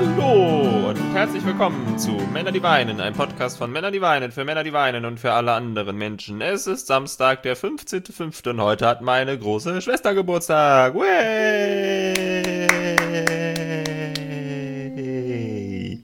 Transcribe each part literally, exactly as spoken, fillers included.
Hallo und herzlich willkommen zu Männer, die weinen, ein Podcast von Männer, die weinen, für Männer, die weinen und für alle anderen Menschen. Es ist Samstag, der fünfzehnter fünfte und heute hat meine große Schwester Geburtstag. Way!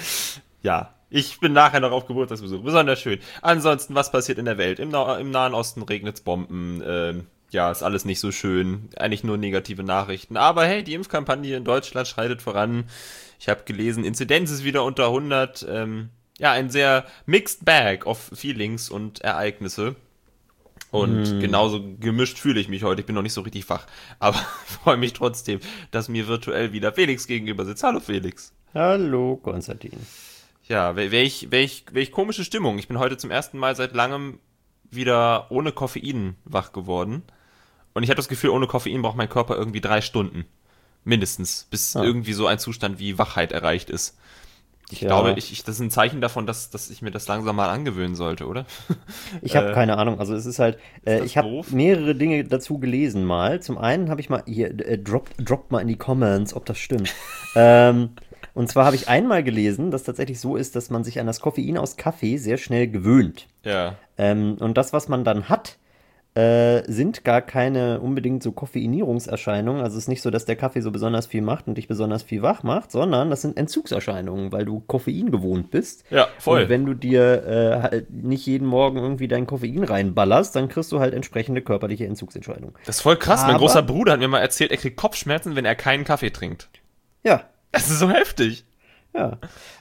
Ja, ich bin nachher noch auf Geburtstagsbesuch, besonders schön. Ansonsten, was passiert in der Welt? Im, Na- im Nahen Osten regnet's Bomben, ähm, ja, ist alles nicht so schön. Eigentlich nur negative Nachrichten. Aber hey, die Impfkampagne in Deutschland schreitet voran. Ich habe gelesen, Inzidenz ist wieder unter hundert. Ähm, ja, ein sehr mixed bag of Feelings und Ereignisse. Und Hm. genauso gemischt fühle ich mich heute. Ich bin noch nicht so richtig wach. Aber freue mich trotzdem, dass mir virtuell wieder Felix gegenüber sitzt. Hallo Felix. Hallo, Konstantin. Ja, wel- welch, welch, welch komische Stimmung. Ich bin heute zum ersten Mal seit langem wieder ohne Koffein wach geworden. Und ich habe das Gefühl, ohne Koffein braucht mein Körper irgendwie drei Stunden. Mindestens. Bis Ah. irgendwie so ein Zustand wie Wachheit erreicht ist. Ich Tja. glaube, ich, ich, das ist ein Zeichen davon, dass, dass ich mir das langsam mal angewöhnen sollte, oder? Ich habe Äh, keine Ahnung. Also es ist halt, äh, das ich habe doof? mehrere Dinge dazu gelesen mal. Zum einen habe ich mal, hier, äh, droppt drop mal in die Comments, ob das stimmt. ähm, und zwar habe ich einmal gelesen, dass tatsächlich so ist, dass man sich an das Koffein aus Kaffee sehr schnell gewöhnt. Ja. Ähm, und das, was man dann hat, äh, sind gar keine unbedingt so Koffeinierungserscheinungen. Also es ist nicht so, dass der Kaffee so besonders viel macht und dich besonders viel wach macht, sondern das sind Entzugserscheinungen, weil du Koffein gewohnt bist. Ja, voll. Und wenn du dir äh, halt nicht jeden Morgen irgendwie dein Koffein reinballerst, dann kriegst du halt entsprechende körperliche Entzugserscheinungen. Das ist voll krass. Mein Aber- großer Bruder hat mir mal erzählt, er kriegt Kopfschmerzen, wenn er keinen Kaffee trinkt. Ja, Das ist so heftig. ja.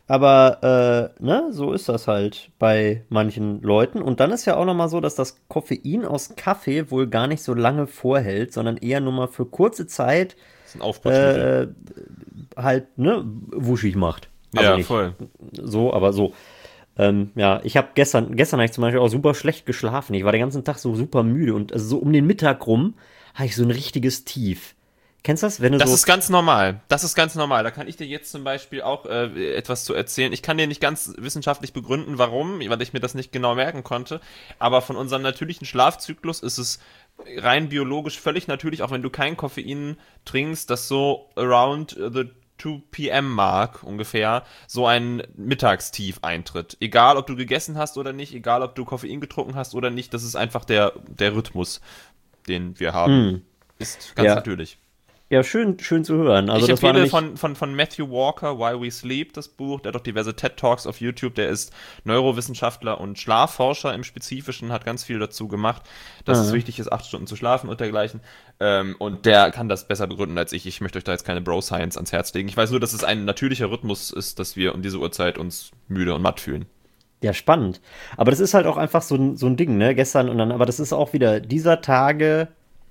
Aber, äh, ne, so ist das halt bei manchen Leuten. Und dann ist ja auch nochmal so, dass das Koffein aus Kaffee wohl gar nicht so lange vorhält, sondern eher nur mal für kurze Zeit Das ist ein Aufputschmittel. äh, halt, ne, wuschig macht. Also ja, nicht voll. so, aber so. Ähm, ja, ich habe gestern, gestern habe ich zum Beispiel auch super schlecht geschlafen. Ich war den ganzen Tag so super müde und also so um den Mittag rum hatte ich so ein richtiges Tief. Kennst du das? Wenn du Das so, ist ganz normal. Das ist ganz normal. Da kann ich dir jetzt zum Beispiel auch äh, etwas zu erzählen. Ich kann dir nicht ganz wissenschaftlich begründen, warum, weil ich mir das nicht genau merken konnte. Aber von unserem natürlichen Schlafzyklus ist es rein biologisch völlig natürlich, auch wenn du kein Koffein trinkst, dass so around the two p m Mark ungefähr so ein Mittagstief eintritt. Egal, ob du gegessen hast oder nicht, egal, ob du Koffein getrunken hast oder nicht, das ist einfach der, der Rhythmus, den wir haben. Ist ganz Ja. natürlich. ja, schön, schön zu hören. Also Ich das war empfehle nämlich, von, von, von Matthew Walker, Why We Sleep, das Buch. Der hat auch diverse TED-Talks auf YouTube. Der ist Neurowissenschaftler und Schlafforscher im Spezifischen, hat ganz viel dazu gemacht, dass Ah. es wichtig ist, acht Stunden zu schlafen und dergleichen. Ähm, und der kann das besser begründen als ich. Ich möchte euch da jetzt keine Bro-Science ans Herz legen. Ich weiß nur, dass es ein natürlicher Rhythmus ist, dass wir um diese Uhrzeit uns müde und matt fühlen. ja, spannend. Aber das ist halt auch einfach so, ein- so ein Ding, ne? Gestern und dann, aber das ist auch wieder dieser Tage,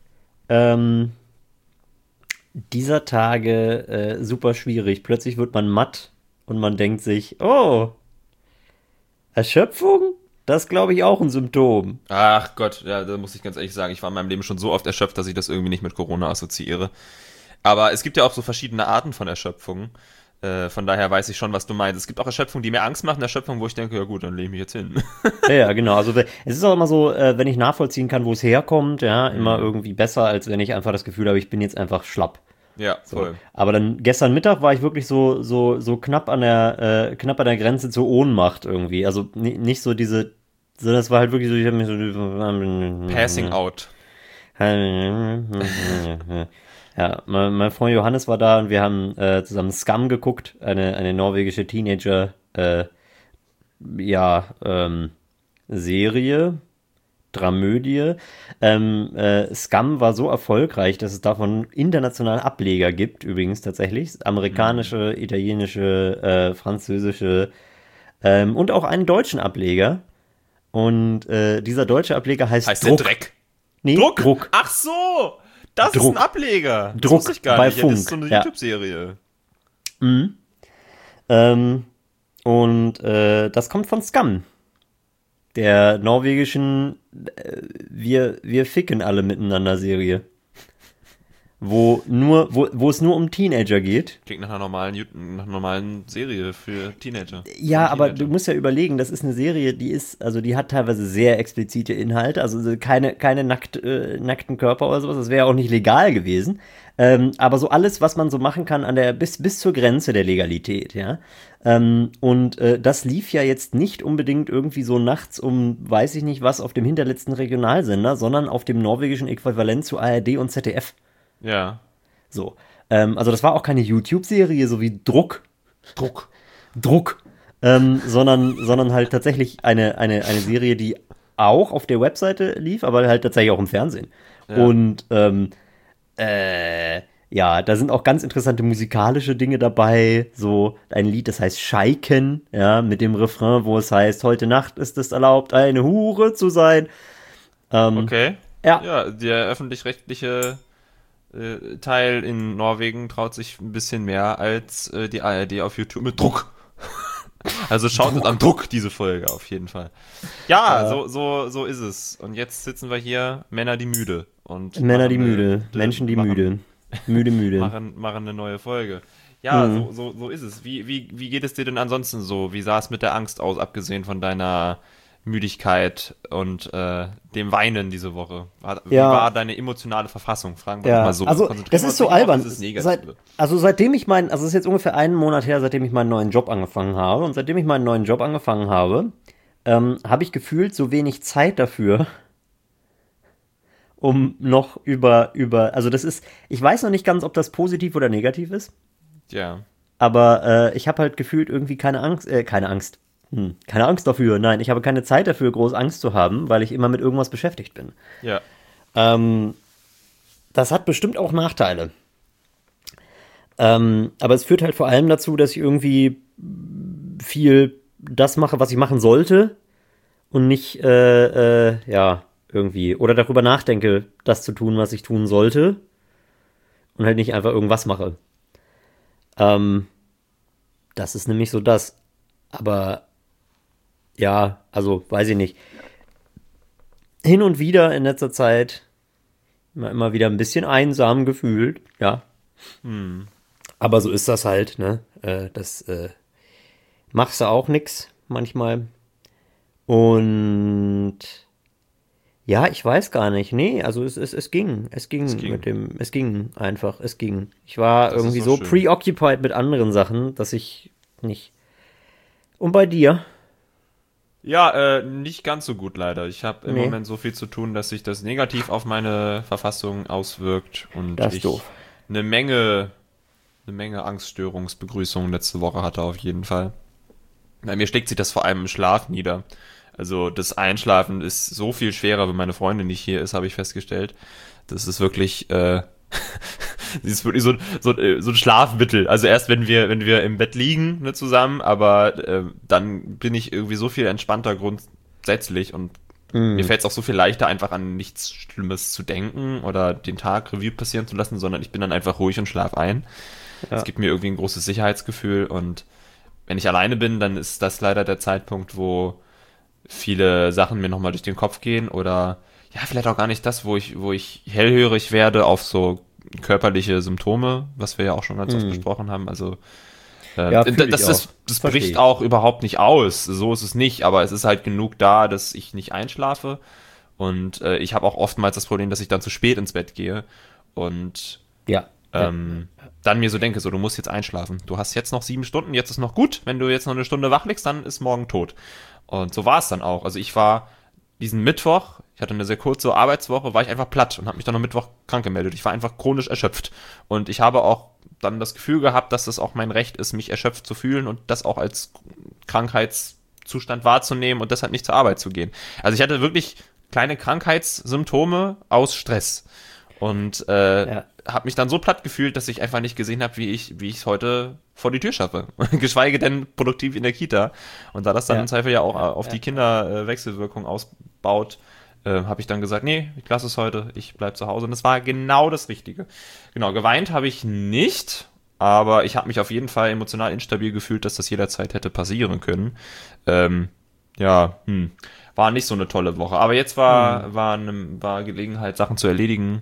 ähm, dieser Tage äh, super schwierig. Plötzlich wird man matt und man denkt sich, oh, Erschöpfung? Das glaube ich auch ein Symptom. Ach Gott, ja, da muss ich ganz ehrlich sagen, ich war in meinem Leben schon so oft erschöpft, dass ich das irgendwie nicht mit Corona assoziiere. Aber es gibt ja auch so verschiedene Arten von Erschöpfung. Äh, von daher weiß ich schon, was du meinst. Es gibt auch Erschöpfung, die mir Angst machen, Erschöpfung, wo ich denke, ja gut, dann lege ich mich jetzt hin. Ja, ja, genau. Also we- es ist auch immer so, äh, wenn ich nachvollziehen kann, wo es herkommt, ja, immer irgendwie besser, als wenn ich einfach das Gefühl habe, ich bin jetzt einfach schlapp. Ja, So. voll. Aber dann gestern Mittag war ich wirklich so, so, so knapp an der, äh, knapp an der Grenze zur Ohnmacht irgendwie. Also ni- nicht so diese, sondern es war halt wirklich so, ich habe mich so. Passing out. Ja, mein, mein Freund Johannes war da und wir haben äh, zusammen Scum geguckt, eine, eine norwegische Teenager, äh, ja, ähm, Serie, Dramödie. Ähm, äh, Scum war so erfolgreich, dass es davon internationale Ableger gibt, übrigens tatsächlich. Amerikanische, italienische, äh, französische ähm, und auch einen deutschen Ableger. Und äh, dieser deutsche Ableger heißt, Heißt Druck. der Dreck? Nee, Druck? Druck. Ach so! Das Druck. ist ein Ableger. Das Druck wusste ich gar bei nicht. Ja, das ist so Funk, eine ja. YouTube-Serie. Ähm, und äh, das kommt von Scum, der norwegischen äh, wir, wir ficken alle miteinander Serie. wo nur, wo, wo es nur um Teenager geht. Klingt nach einer normalen, nach einer normalen Serie für Teenager. Ja, Für aber Teenager. du musst ja überlegen, das ist eine Serie, die ist, also die hat teilweise sehr explizite Inhalte, also keine, keine nackt, äh, nackten Körper oder sowas, das wäre auch nicht legal gewesen. Ähm, aber so alles, was man so machen kann, an der, bis, bis zur Grenze der Legalität, ja. Ähm, und äh, das lief ja jetzt nicht unbedingt irgendwie so nachts um, weiß ich nicht was, auf dem hinterletzten Regionalsender, sondern auf dem norwegischen Äquivalent zu A R D und Z D F. Ja. So. Ähm, also das war auch keine YouTube-Serie, so wie Druck. Druck. Druck. Ähm, sondern, sondern halt tatsächlich eine, eine, eine Serie, die auch auf der Webseite lief, aber halt tatsächlich auch im Fernsehen. Ja. Und ähm, äh, ja, da sind auch ganz interessante musikalische Dinge dabei. So ein Lied, das heißt Scheiken, ja, mit dem Refrain, wo es heißt, heute Nacht ist es erlaubt, eine Hure zu sein. Ähm, Okay. Ja. Ja, der öffentlich-rechtliche äh, Teil in Norwegen traut sich ein bisschen mehr als äh, die A R D auf YouTube mit Druck. Also schaut mit am Druck diese Folge auf jeden Fall. Ja, Ja. so, so, so ist es. Und jetzt sitzen wir hier, Männer die müde. Und Männer, die machen eine- müde. Menschen, die machen, müde. Müde, müde. Machen, machen eine neue Folge. Ja, Mhm. so, so, so ist es. Wie, wie, wie geht es dir denn ansonsten so? Wie sah es mit der Angst aus, abgesehen von deiner Müdigkeit und äh, dem Weinen diese Woche? War- Wie Ja. war deine emotionale Verfassung? Fragen wir Ja, doch mal so. also Konzentrieren das wir ist uns so nicht auf albern. dieses Negative. Seit, also seitdem ich meinen, also es ist jetzt ungefähr einen Monat her, seitdem ich meinen neuen Job angefangen habe. Und seitdem ich meinen neuen Job angefangen habe, ähm, habe ich gefühlt so wenig Zeit dafür, um noch über, über, also das ist, ich weiß noch nicht ganz, ob das positiv oder negativ ist, Ja. aber äh, ich habe halt gefühlt irgendwie keine Angst, äh, keine Angst, hm, keine Angst dafür, nein, ich habe keine Zeit dafür, groß Angst zu haben, weil ich immer mit irgendwas beschäftigt bin. Ja. Ähm, das hat bestimmt auch Nachteile. Ähm, aber es führt halt vor allem dazu, dass ich irgendwie viel das mache, was ich machen sollte und nicht, äh, äh, ja, irgendwie, oder darüber nachdenke, das zu tun, was ich tun sollte und halt nicht einfach irgendwas mache. Ähm, das ist nämlich so das. Aber, ja, also, weiß ich nicht. Hin und wieder in letzter Zeit immer, immer wieder ein bisschen einsam gefühlt, ja. Hm. Aber so ist das halt, ne? Äh, das äh, machst du auch nix manchmal. Und ja, ich weiß gar nicht. Nee, also es, es, es ging. Es ging, Es ging. mit dem, es ging einfach, es ging. Ich war Das ist irgendwie so so schön. preoccupied mit anderen Sachen, dass ich nicht. Und bei dir? Ja, äh, nicht ganz so gut leider. Ich habe im Nee. Moment so viel zu tun, dass sich das negativ auf meine Verfassung auswirkt und Das ist ich doof. eine Menge, eine Menge Angststörungsbegrüßungen letzte Woche hatte auf jeden Fall. Bei mir schlägt sich das vor allem im Schlaf nieder. Also das Einschlafen ist so viel schwerer, wenn meine Freundin nicht hier ist, habe ich festgestellt. Das ist wirklich, äh, sie ist wirklich so, so, äh, so ein Schlafmittel. Also erst wenn wir, wenn wir im Bett liegen, ne, zusammen, aber äh, dann bin ich irgendwie so viel entspannter grundsätzlich und Mhm. mir fällt es auch so viel leichter, einfach an nichts Schlimmes zu denken oder den Tag Revue passieren zu lassen, sondern ich bin dann einfach ruhig und schlaf ein. Es Ja. gibt mir irgendwie ein großes Sicherheitsgefühl und wenn ich alleine bin, dann ist das leider der Zeitpunkt, wo viele Sachen mir nochmal durch den Kopf gehen oder ja, vielleicht auch gar nicht das, wo ich, wo ich hellhörig werde auf so körperliche Symptome, was wir ja auch schon ganz oft Mhm. besprochen haben. Also äh, Ja, d- fühl ich das, das, auch. das Versteh bricht ich. auch überhaupt nicht aus. So ist es nicht, aber es ist halt genug da, dass ich nicht einschlafe. Und äh, ich habe auch oftmals das Problem, dass ich dann zu spät ins Bett gehe und Ja. ähm, dann mir so denke, so, du musst jetzt einschlafen. Du hast jetzt noch sieben Stunden, jetzt ist noch gut. Wenn du jetzt noch eine Stunde wach liegst, dann ist morgen tot. Und so war es dann auch. Also ich war diesen Mittwoch, ich hatte eine sehr kurze Arbeitswoche, war ich einfach platt und habe mich dann am Mittwoch krank gemeldet. Ich war einfach chronisch erschöpft. Und ich habe auch dann das Gefühl gehabt, dass es auch mein Recht ist, mich erschöpft zu fühlen und das auch als Krankheitszustand wahrzunehmen und deshalb nicht zur Arbeit zu gehen. Also ich hatte wirklich kleine Krankheitssymptome aus Stress. Und äh, Ja. habe mich dann so platt gefühlt, dass ich einfach nicht gesehen habe, wie ich wie ich es heute vor die Tür schaffe. Geschweige denn produktiv in der Kita. Und da das dann Ja. im Zweifel ja auch Ja, auf ja. die Kinder äh, Wechselwirkung ausbaut, äh, habe ich dann gesagt, nee, ich lasse es heute, ich bleib zu Hause. Und das war genau das Richtige. Genau, geweint habe ich nicht, aber ich habe mich auf jeden Fall emotional instabil gefühlt, dass das jederzeit hätte passieren können. Ähm, ja, hm, war nicht so eine tolle Woche. Aber jetzt war, war, ne, war Gelegenheit, Sachen zu erledigen,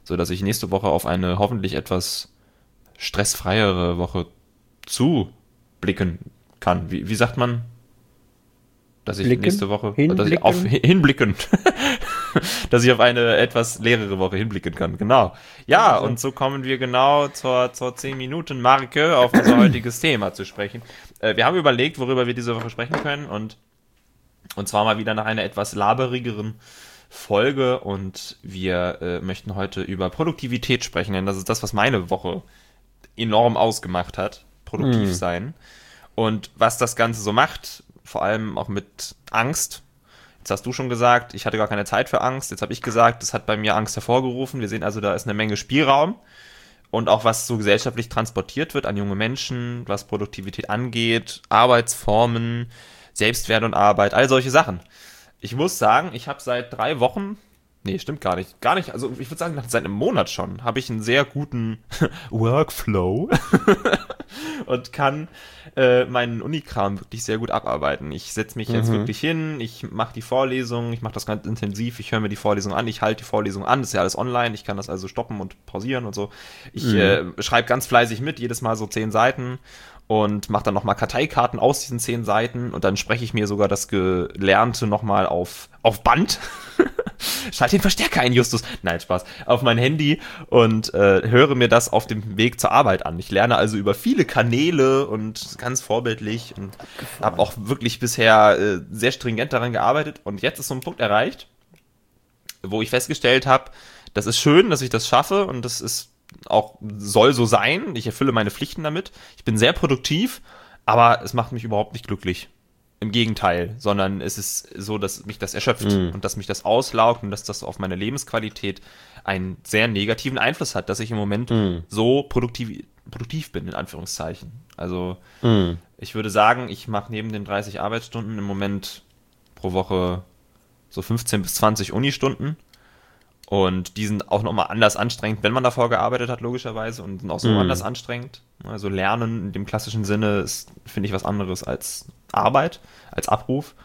sodass ich nächste Woche auf eine hoffentlich etwas stressfreiere Woche zublicken kann. Wie, wie sagt man? Dass ich Blicken? nächste Woche Hinblicken? Dass ich auf hinblicken. Dass ich auf eine etwas leerere Woche hinblicken kann. Genau. Ja, Also. und so kommen wir genau zur, zur zehn-Minuten-Marke auf unser heutiges Thema zu sprechen. Äh, wir haben überlegt, worüber wir diese Woche sprechen können und, und zwar mal wieder nach einer etwas laberigeren Folge und wir äh, möchten heute über Produktivität sprechen, denn das ist das, was meine Woche enorm ausgemacht hat. Produktiv Mm. sein. Und was das Ganze so macht, vor allem auch mit Angst. Jetzt hast du schon gesagt, ich hatte gar keine Zeit für Angst. Jetzt habe ich gesagt, das hat bei mir Angst hervorgerufen. Wir sehen also, da ist eine Menge Spielraum. Und auch was so gesellschaftlich transportiert wird an junge Menschen, was Produktivität angeht, Arbeitsformen, Selbstwert und Arbeit, all solche Sachen. Ich muss sagen, ich habe seit drei Wochen, nee, stimmt gar nicht, gar nicht, also ich würde sagen, seit einem Monat schon, habe ich einen sehr guten Workflow und kann äh, meinen Unikram wirklich sehr gut abarbeiten. Ich setze mich jetzt Mhm. wirklich hin, ich mache die Vorlesung, ich mache das ganz intensiv, ich höre mir die Vorlesung an, ich halte die Vorlesung an, das ist ja alles online, ich kann das also stoppen und pausieren und so. Ich Mhm. äh, schreibe ganz fleißig mit, jedes Mal so zehn Seiten und mache dann nochmal Karteikarten aus diesen zehn Seiten und dann spreche ich mir sogar das Gelernte nochmal auf, auf Band. Schalt den Verstärker ein, Justus. Nein, Spaß. Auf mein Handy und äh, höre mir das auf dem Weg zur Arbeit an. Ich lerne also über viele Kanäle und ganz vorbildlich und habe auch wirklich bisher äh, sehr stringent daran gearbeitet. Und jetzt ist so ein Punkt erreicht, wo ich festgestellt habe, das ist schön, dass ich das schaffe und das ist auch, soll so sein. Ich erfülle meine Pflichten damit. Ich bin sehr produktiv, aber es macht mich überhaupt nicht glücklich. Im Gegenteil, sondern es ist so, dass mich das erschöpft Mhm. und dass mich das auslaugt und dass das auf meine Lebensqualität einen sehr negativen Einfluss hat, dass ich im Moment Mhm. so produktiv, produktiv bin, in Anführungszeichen. Also Mhm. ich würde sagen, ich mache neben den dreißig Arbeitsstunden im Moment pro Woche so fünfzehn bis zwanzig Unistunden und die sind auch nochmal anders anstrengend, wenn man davor gearbeitet hat, logischerweise, und sind auch so Mhm. anders anstrengend. Also Lernen in dem klassischen Sinne ist, finde ich, was anderes als Arbeit, als Abruf.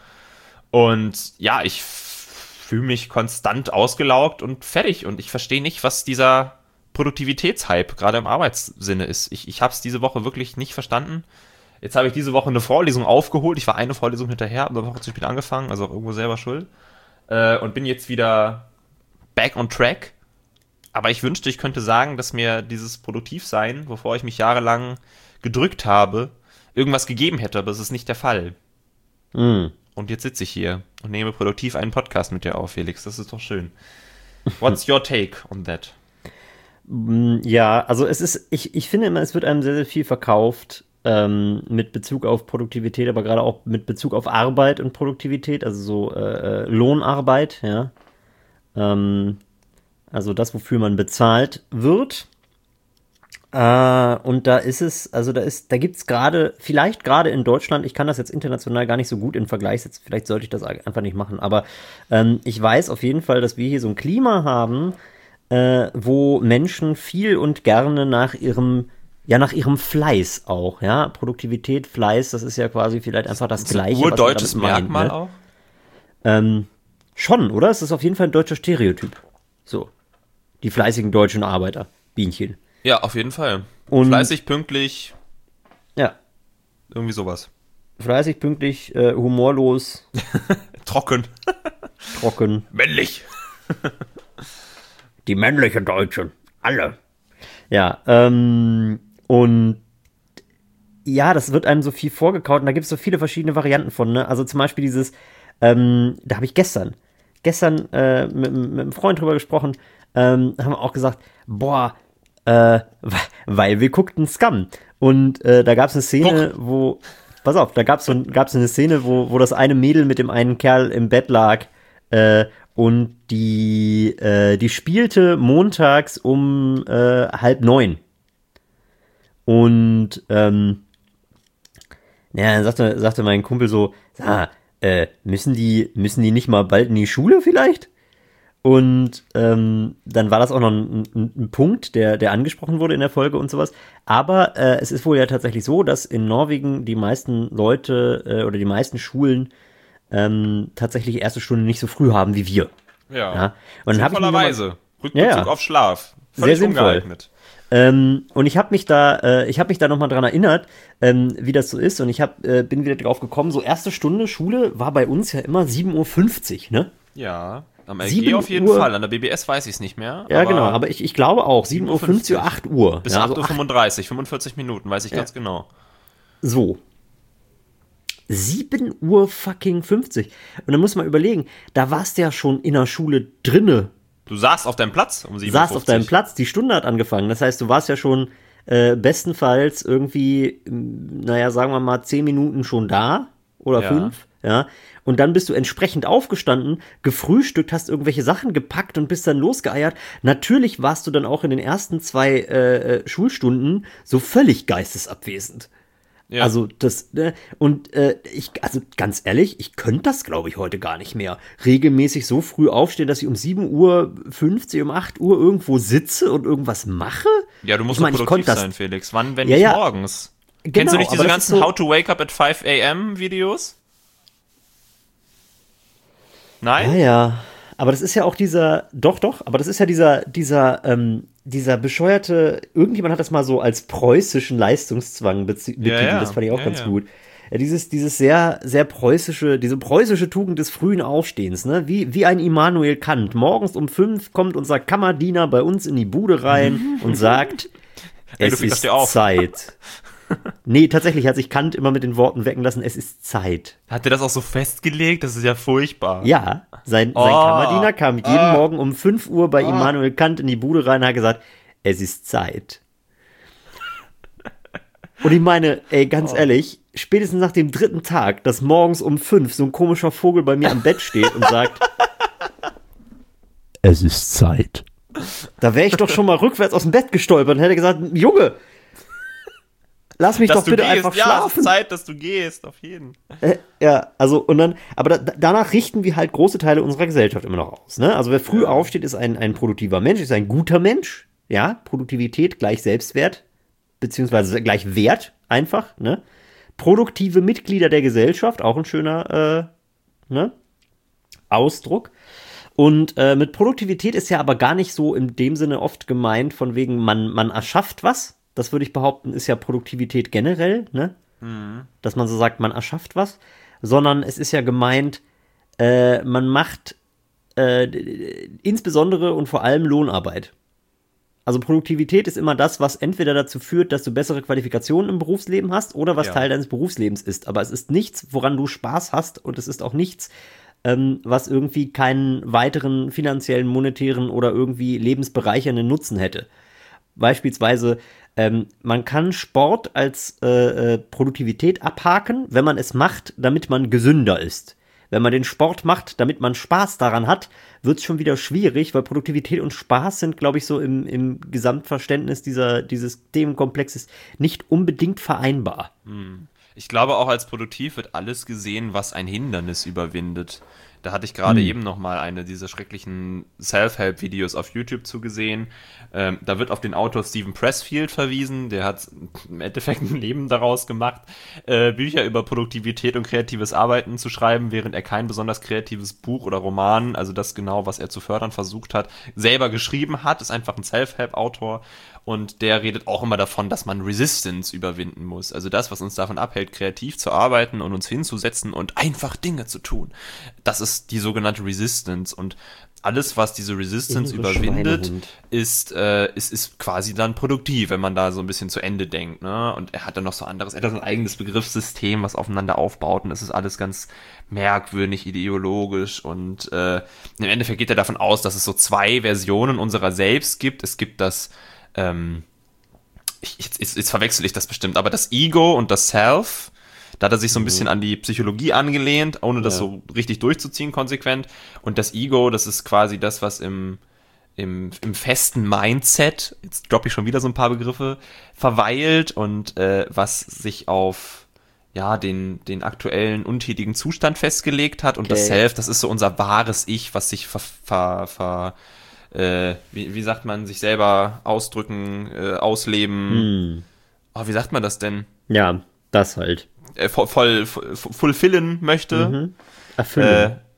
Und ja, ich fühle mich konstant ausgelaugt und fertig und ich verstehe nicht, was dieser Produktivitätshype gerade im Arbeitssinne ist. Ich, ich habe es diese Woche wirklich nicht verstanden. Jetzt habe ich diese Woche eine Vorlesung aufgeholt. Ich war eine Vorlesung hinterher, habe eine Woche zu spät angefangen, also auch irgendwo selber schuld. Äh, und bin jetzt wieder back on track. Aber ich wünschte, ich könnte sagen, dass mir dieses Produktivsein, wovor ich mich jahrelang gedrückt habe, irgendwas gegeben hätte, aber es ist nicht der Fall. Mhm. Und jetzt sitze ich hier und nehme produktiv einen Podcast mit dir auf, Felix. Das ist doch schön. What's your take on that? Mm, Ja, also es ist, ich, ich finde immer, es wird einem sehr, sehr viel verkauft ähm, mit Bezug auf Produktivität, aber gerade auch mit Bezug auf Arbeit und Produktivität, also so äh, äh, Lohnarbeit, ja. Ähm, also das, wofür man bezahlt wird. Äh, und da ist es, also da ist, da gibt's gerade, vielleicht gerade in Deutschland, ich kann das jetzt international gar nicht so gut in Vergleich setzen, vielleicht sollte ich das einfach nicht machen, aber ähm, ich weiß auf jeden Fall, dass wir hier so ein Klima haben, äh, wo Menschen viel und gerne nach ihrem, ja, nach ihrem Fleiß auch, ja, Produktivität, Fleiß, das ist ja quasi vielleicht einfach das Gleiche, was man Urdeutsches damit meint, Merkmal ne? auch? Ähm, schon, oder? Es ist auf jeden Fall ein deutscher Stereotyp. So. Die fleißigen deutschen Arbeiter. Bienchen. Ja, auf jeden Fall. Und- Fleißig, pünktlich, Ja. irgendwie sowas. Fleißig, pünktlich, äh, humorlos, Trocken. trocken. Männlich. Die männlichen Deutschen. Alle. Ja, ähm, und ja, das wird einem so viel vorgekaut und da gibt es so viele verschiedene Varianten von, ne? Also zum Beispiel dieses, ähm, da habe ich gestern, gestern äh, mit, mit einem Freund drüber gesprochen, ähm, haben wir auch gesagt, boah, äh, weil wir guckten Scum. Und äh, da gab es eine Szene, wo, pass auf, da gab es so, gab's eine Szene, wo, wo das eine Mädel mit dem einen Kerl im Bett lag äh, und die, äh, die spielte montags um äh, halb neun. Und ähm, ja, dann sagte, sagte mein Kumpel so, sag mal, äh, müssen die, müssen die nicht mal bald in die Schule vielleicht? Und ähm, dann war das auch noch ein, ein, ein Punkt, der, der angesprochen wurde in der Folge und sowas. Aber äh, es ist wohl ja tatsächlich so, dass in Norwegen die meisten Leute äh, oder die meisten Schulen ähm, tatsächlich erste Stunde nicht so früh haben wie wir. Ja. Ja. Und dann hab ich mich noch mal- Sinnvollerweise. Rückbezug Ja, ja. auf Schlaf. Sehr Völlig sinnvoll. ungeeignet. Ähm, und ich habe mich da, äh, ich habe mich da noch mal dran erinnert, ähm, wie das so ist. Und ich hab, äh, bin wieder drauf gekommen. So erste Stunde Schule war bei uns ja immer sieben Uhr fünfzig, ne? Ja, am L G sieben auf jeden Uhr. Fall. An der B B S weiß ich es nicht mehr. Ja, genau. Aber ich, ich glaube auch sieben Uhr fünfzig, acht Uhr. Bis ja, acht also Uhr fünfunddreißig, fünfundvierzig Minuten, weiß ich Ja. ganz genau. So. sieben Uhr fucking fünfzig. Und dann muss man überlegen, da warst du ja schon in der Schule drinne. Du saßt auf deinem Platz um sieben Uhr Saßt fünfzig. auf deinem Platz, die Stunde hat angefangen. Das heißt, du warst ja schon äh, bestenfalls irgendwie, m, naja, sagen wir mal, zehn Minuten schon da oder Ja. fünf, ja. Und dann bist du entsprechend aufgestanden, gefrühstückt, hast irgendwelche Sachen gepackt und bist dann losgeeiert. Natürlich warst du dann auch in den ersten zwei äh, äh, Schulstunden so völlig geistesabwesend. Ja. Also das, ne, und äh, ich, also ganz ehrlich, ich könnte das, glaube ich, heute gar nicht mehr. Regelmäßig so früh aufstehen, dass ich um sieben Uhr fünfzig, um acht Uhr irgendwo sitze und irgendwas mache. ja, du musst ich mein, doch ich produktiv konnte das- sein, Felix. Wann, wenn Ja, nicht ja. morgens? Genau, Kennst du nicht diese aber das ist ganzen so- How to Wake Up at five a m Videos? Nein? Ja, ja. Aber das ist ja auch dieser, doch, doch, aber das ist ja dieser, dieser, ähm, dieser bescheuerte, irgendjemand hat das mal so als preußischen Leistungszwang bezi- betitelt, ja. das fand ich auch Ja, ganz ja. gut. Ja, dieses, dieses sehr, sehr preußische, diese preußische Tugend des frühen Aufstehens, ne? Wie, wie ein Immanuel Kant. Morgens um fünf kommt unser Kammerdiener bei uns in die Bude rein und sagt, Ey, du es fliegst ist dir auf. Zeit. Nee, tatsächlich hat sich Kant immer mit den Worten wecken lassen, es ist Zeit. Hat der das auch so festgelegt? Das ist ja furchtbar. Ja, sein, sein Oh. Kammerdiener kam jeden Ah. Morgen um fünf Uhr bei Immanuel Kant in die Bude rein und hat gesagt, es ist Zeit. Und ich meine, ey, ganz ehrlich, spätestens nach dem dritten Tag, dass morgens um fünf so ein komischer Vogel bei mir am Bett steht und sagt, es ist Zeit. Da wäre ich doch schon mal rückwärts aus dem Bett gestolpert und hätte gesagt, Junge, lass mich Dass doch du bitte gehst. einfach Ja, es schlafen. ist Zeit, dass du gehst, auf jeden. Äh, ja, also und dann, aber da, danach richten wir halt große Teile unserer Gesellschaft immer noch aus. Ne? Also wer früh aufsteht, ist ein, ein produktiver Mensch, ist ein guter Mensch. Ja, Produktivität gleich Selbstwert, beziehungsweise gleich Wert einfach. Ne? Produktive Mitglieder der Gesellschaft, auch ein schöner äh, ne? Ausdruck. Und äh, mit Produktivität ist ja aber gar nicht so in dem Sinne oft gemeint, von wegen man, man erschafft was. Das würde ich behaupten, ist ja Produktivität generell, ne? Dass man so sagt, man erschafft was, sondern es ist ja gemeint, äh, man macht äh, insbesondere und vor allem Lohnarbeit. Also Produktivität ist immer das, was entweder dazu führt, dass du bessere Qualifikationen im Berufsleben hast oder was Ja. Teil deines Berufslebens ist. Aber es ist nichts, woran du Spaß hast und es ist auch nichts, ähm, was irgendwie keinen weiteren finanziellen, monetären oder irgendwie lebensbereichernden Nutzen hätte. Beispielsweise, ähm, man kann Sport als äh, äh, Produktivität abhaken, wenn man es macht, damit man gesünder ist. Wenn man den Sport macht, damit man Spaß daran hat, wird es schon wieder schwierig, weil Produktivität und Spaß sind, glaube ich, so im, im Gesamtverständnis dieser, dieses Themenkomplexes nicht unbedingt vereinbar. Ich glaube, auch als produktiv wird alles gesehen, was ein Hindernis überwindet. Da hatte ich gerade Hm. eben noch mal eine dieser schrecklichen Self-Help-Videos auf YouTube zugesehen. Ähm, da wird auf den Autor Stephen Pressfield verwiesen. Der hat im Endeffekt ein Leben daraus gemacht, äh, Bücher über Produktivität und kreatives Arbeiten zu schreiben, während er kein besonders kreatives Buch oder Roman, also das genau, was er zu fördern versucht hat, selber geschrieben hat. Ist einfach ein Self-Help-Autor. Und der redet auch immer davon, dass man Resistance überwinden muss. Also das, was uns davon abhält, kreativ zu arbeiten und uns hinzusetzen und einfach Dinge zu tun. Das ist die sogenannte Resistance. Und alles, was diese Resistance Innere überwindet, Schweinehund. ist, äh, ist, ist quasi dann produktiv, wenn man da so ein bisschen zu Ende denkt. Ne? Und er hat dann noch so anderes, er hat dann ein eigenes Begriffssystem, was aufeinander aufbaut. Und das ist alles ganz merkwürdig, ideologisch. Und äh, im Endeffekt geht er davon aus, dass es so zwei Versionen unserer selbst gibt. Es gibt das Ähm, ich, jetzt, jetzt, jetzt verwechsel ich das bestimmt, aber das Ego und das Self, da hat er sich so ein bisschen an die Psychologie angelehnt, ohne das Ja. so richtig durchzuziehen konsequent. Und das Ego, das ist quasi das, was im, im, im festen Mindset, jetzt droppe ich schon wieder so ein paar Begriffe, verweilt und äh, was sich auf ja, den, den aktuellen untätigen Zustand festgelegt hat. Und das Okay. Self, das ist so unser wahres Ich, was sich ver, ver, ver äh, wie, wie sagt man, sich selber ausdrücken, äh, ausleben. Hm. Oh, wie sagt man das denn? Ja, das halt. Äh, voll, voll, voll fulfillen möchte. Erfüllen.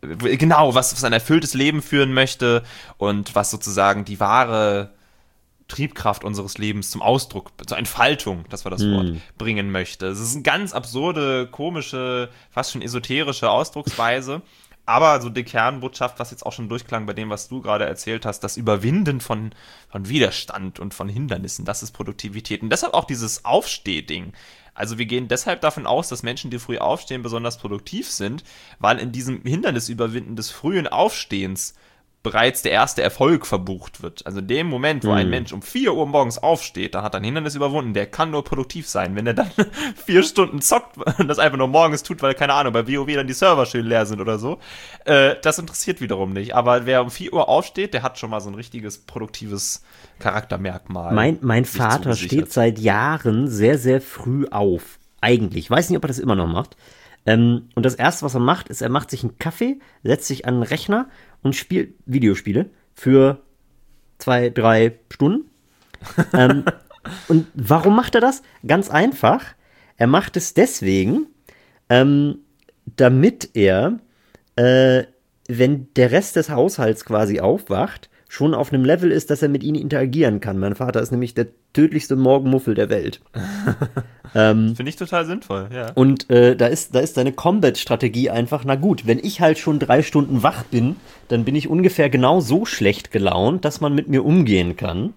genau, was, was ein erfülltes Leben führen möchte und was sozusagen die wahre Triebkraft unseres Lebens zum Ausdruck, zur Entfaltung, das war das Wort, Mm. bringen möchte. Es ist eine ganz absurde, komische, fast schon esoterische Ausdrucksweise, aber so die Kernbotschaft, was jetzt auch schon durchklang bei dem, was du gerade erzählt hast, das Überwinden von, von Widerstand und von Hindernissen, das ist Produktivität. Und deshalb auch dieses Aufsteh-Ding. Also wir gehen deshalb davon aus, dass Menschen, die früh aufstehen, besonders produktiv sind, weil in diesem Hindernisüberwinden des frühen Aufstehens bereits der erste Erfolg verbucht wird. Also in dem Moment, wo ein Mhm. Mensch um vier Uhr morgens aufsteht, dann hat er ein Hindernis überwunden, der kann nur produktiv sein. Wenn er dann vier Stunden zockt und das einfach nur morgens tut, weil, keine Ahnung, bei WoW dann die Server schön leer sind oder so, äh, das interessiert wiederum nicht. Aber wer um vier Uhr aufsteht, der hat schon mal so ein richtiges produktives Charaktermerkmal. Mein, mein sich Vater zugesichert. steht seit Jahren sehr, sehr früh auf. Eigentlich. Ich weiß nicht, ob er das immer noch macht. Ähm, und das Erste, was er macht, ist, er macht sich einen Kaffee, setzt sich an den Rechner und spielt Videospiele für zwei, drei Stunden. ähm, und warum macht er das? Ganz einfach. Er macht es deswegen, ähm, damit er, äh, wenn der Rest des Haushalts quasi aufwacht, schon auf einem Level ist, dass er mit ihnen interagieren kann. Mein Vater ist nämlich der tödlichste Morgenmuffel der Welt. ähm, Finde ich total sinnvoll, ja. und äh, da ist, da ist seine Combat-Strategie einfach, na gut, wenn ich halt schon drei Stunden wach bin, dann bin ich ungefähr genau so schlecht gelaunt, dass man mit mir umgehen kann.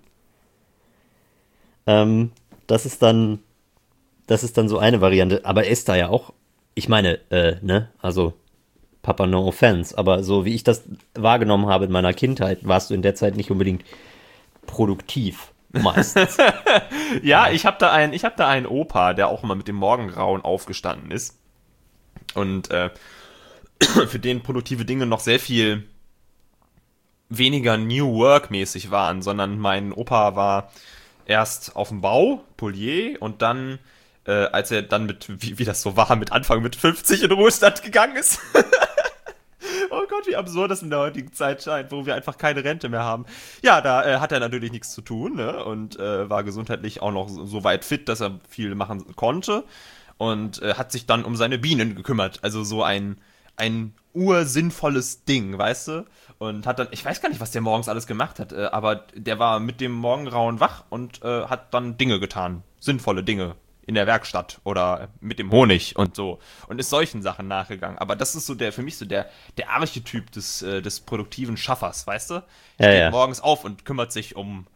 Ähm, das ist dann, das ist dann so eine Variante. Aber er ist da ja auch, ich meine, äh, ne, also Papa, no offense, aber so wie ich das wahrgenommen habe in meiner Kindheit, warst du in der Zeit nicht unbedingt produktiv, meistens. Ja, ich habe da einen, ich habe da einen Opa, der auch immer mit dem Morgengrauen aufgestanden ist und äh, für den produktive Dinge noch sehr viel weniger New Work mäßig waren, sondern mein Opa war erst auf dem Bau, Polier, und dann, äh, als er dann mit, wie, wie das so war, mit Anfang mit fünfzig in Ruhestand gegangen ist. Oh Gott, wie absurd das in der heutigen Zeit scheint, wo wir einfach keine Rente mehr haben. Ja, da äh, hat er natürlich nichts zu tun, ne? Und äh, war gesundheitlich auch noch so, so weit fit, dass er viel machen konnte und äh, hat sich dann um seine Bienen gekümmert. Also so ein, ein ursinnvolles Ding, weißt du? Und hat dann, ich weiß gar nicht, was der morgens alles gemacht hat, äh, aber der war mit dem Morgengrauen wach und äh, hat dann Dinge getan. Sinnvolle Dinge. In der Werkstatt oder mit dem Honig und so. Und ist solchen Sachen nachgegangen. Aber das ist so der, für mich so der, der Archetyp des, äh, des produktiven Schaffers, weißt du? Ja, Steht ja. morgens auf und kümmert sich um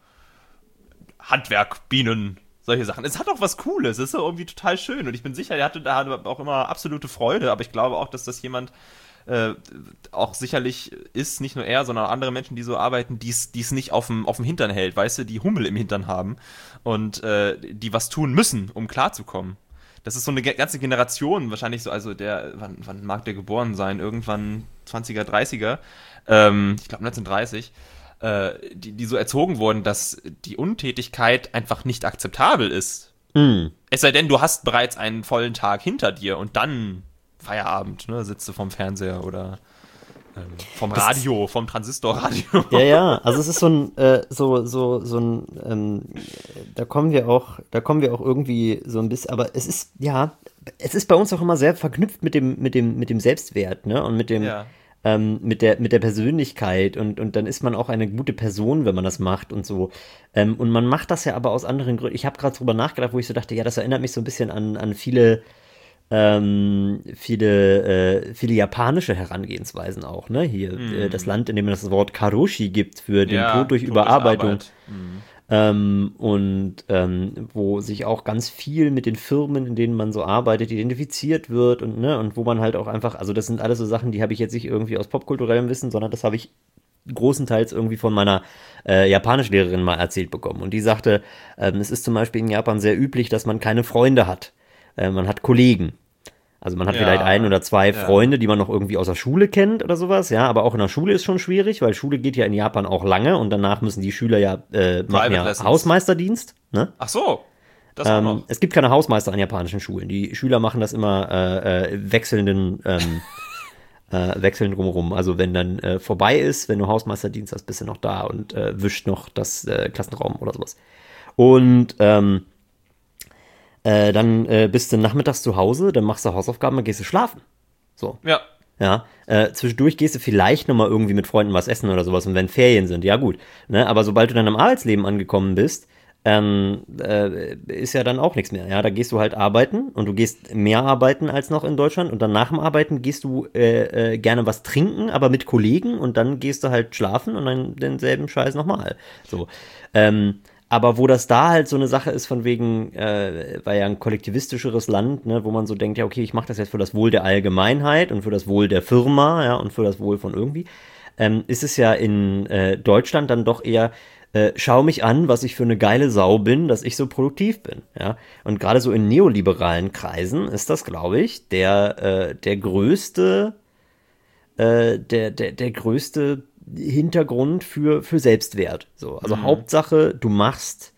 Handwerk, Bienen, solche Sachen. Es hat auch was Cooles, es ist so irgendwie total schön. Und ich bin sicher, der hatte da auch immer absolute Freude. Aber ich glaube auch, dass das jemand äh, auch sicherlich ist, nicht nur er, sondern auch andere Menschen, die so arbeiten, die es nicht auf dem, auf dem Hintern hält, weißt du, die Hummel im Hintern haben und äh, die was tun müssen, um klarzukommen. Das ist so eine ge- ganze Generation, wahrscheinlich so, also der, wann, wann mag der geboren sein? Irgendwann zwanziger, dreißiger, ähm, ich glaube neunzehnhundertdreißig, äh, die, die so erzogen wurden, dass die Untätigkeit einfach nicht akzeptabel ist. Mm. Es sei denn, du hast bereits einen vollen Tag hinter dir und dann Feierabend, ne, sitzt du vom Fernseher oder ähm, vom Radio, vom Transistorradio. Ja, ja, also es ist so ein, äh, so, so, so ein, ähm, da kommen wir auch, da kommen wir auch irgendwie so ein bisschen, aber es ist, ja, es ist bei uns auch immer sehr verknüpft mit dem, mit dem, mit dem Selbstwert, ne, und mit dem, Ja. ähm, mit der, mit der Persönlichkeit und, und dann ist man auch eine gute Person, wenn man das macht und so. Ähm, und man macht das ja aber aus anderen Gründen. Ich habe gerade drüber nachgedacht, wo ich so dachte, ja, das erinnert mich so ein bisschen an, an viele, Ähm, viele, äh, viele japanische Herangehensweisen auch, ne? Hier, Mhm. äh, das Land, in dem es das Wort Karoshi gibt für den Ja, Tod durch Tod Überarbeitung. Arbeit. Mhm. Ähm, und ähm, wo sich auch ganz viel mit den Firmen, in denen man so arbeitet, identifiziert wird und, ne, und wo man halt auch einfach, also das sind alles so Sachen, die habe ich jetzt nicht irgendwie aus popkulturellem Wissen, sondern das habe ich großenteils irgendwie von meiner äh, Japanischlehrerin mal erzählt bekommen. Und die sagte, ähm, es ist zum Beispiel in Japan sehr üblich, dass man keine Freunde hat. Äh, man hat Kollegen. Also man hat Ja, vielleicht ein oder zwei ja. Freunde, die man noch irgendwie aus der Schule kennt oder sowas, ja, aber auch in der Schule ist schon schwierig, weil Schule geht ja in Japan auch lange und danach müssen die Schüler ja, äh, machen Private ja Lessons. Hausmeisterdienst, ne? Ach so, das auch Ähm, noch. es gibt keine Hausmeister an japanischen Schulen. Die Schüler machen das immer äh, äh, wechselnden, ähm, äh, wechseln drumherum. Also wenn dann äh, vorbei ist, wenn du Hausmeisterdienst hast, bist du noch da und äh, wischt noch das äh, Klassenraum oder sowas. Und ähm, Äh, dann äh, bist du nachmittags zu Hause, dann machst du Hausaufgaben, dann gehst du schlafen. So. Ja. ja, äh, zwischendurch gehst du vielleicht nochmal irgendwie mit Freunden was essen oder sowas und wenn Ferien sind, ja gut, ne, aber sobald du dann im Arbeitsleben angekommen bist, ähm, äh, ist ja dann auch nichts mehr, ja, da gehst du halt arbeiten und du gehst mehr arbeiten als noch in Deutschland und dann nach dem Arbeiten gehst du äh, äh, gerne was trinken, aber mit Kollegen und dann gehst du halt schlafen und dann denselben Scheiß nochmal, so, ähm, aber wo das da halt so eine Sache ist von wegen, äh, war ja ein kollektivistischeres Land, ne, wo man so denkt, ja okay, ich mache das jetzt für das Wohl der Allgemeinheit und für das Wohl der Firma, ja, und für das Wohl von irgendwie, ähm, ist es ja in äh, Deutschland dann doch eher, äh, schau mich an, was ich für eine geile Sau bin, dass ich so produktiv bin, ja. Und gerade so in neoliberalen Kreisen ist das, glaube ich, der, äh, der größte, äh, der, der, der größte Hintergrund für, für Selbstwert. So. Also mhm. Hauptsache, du machst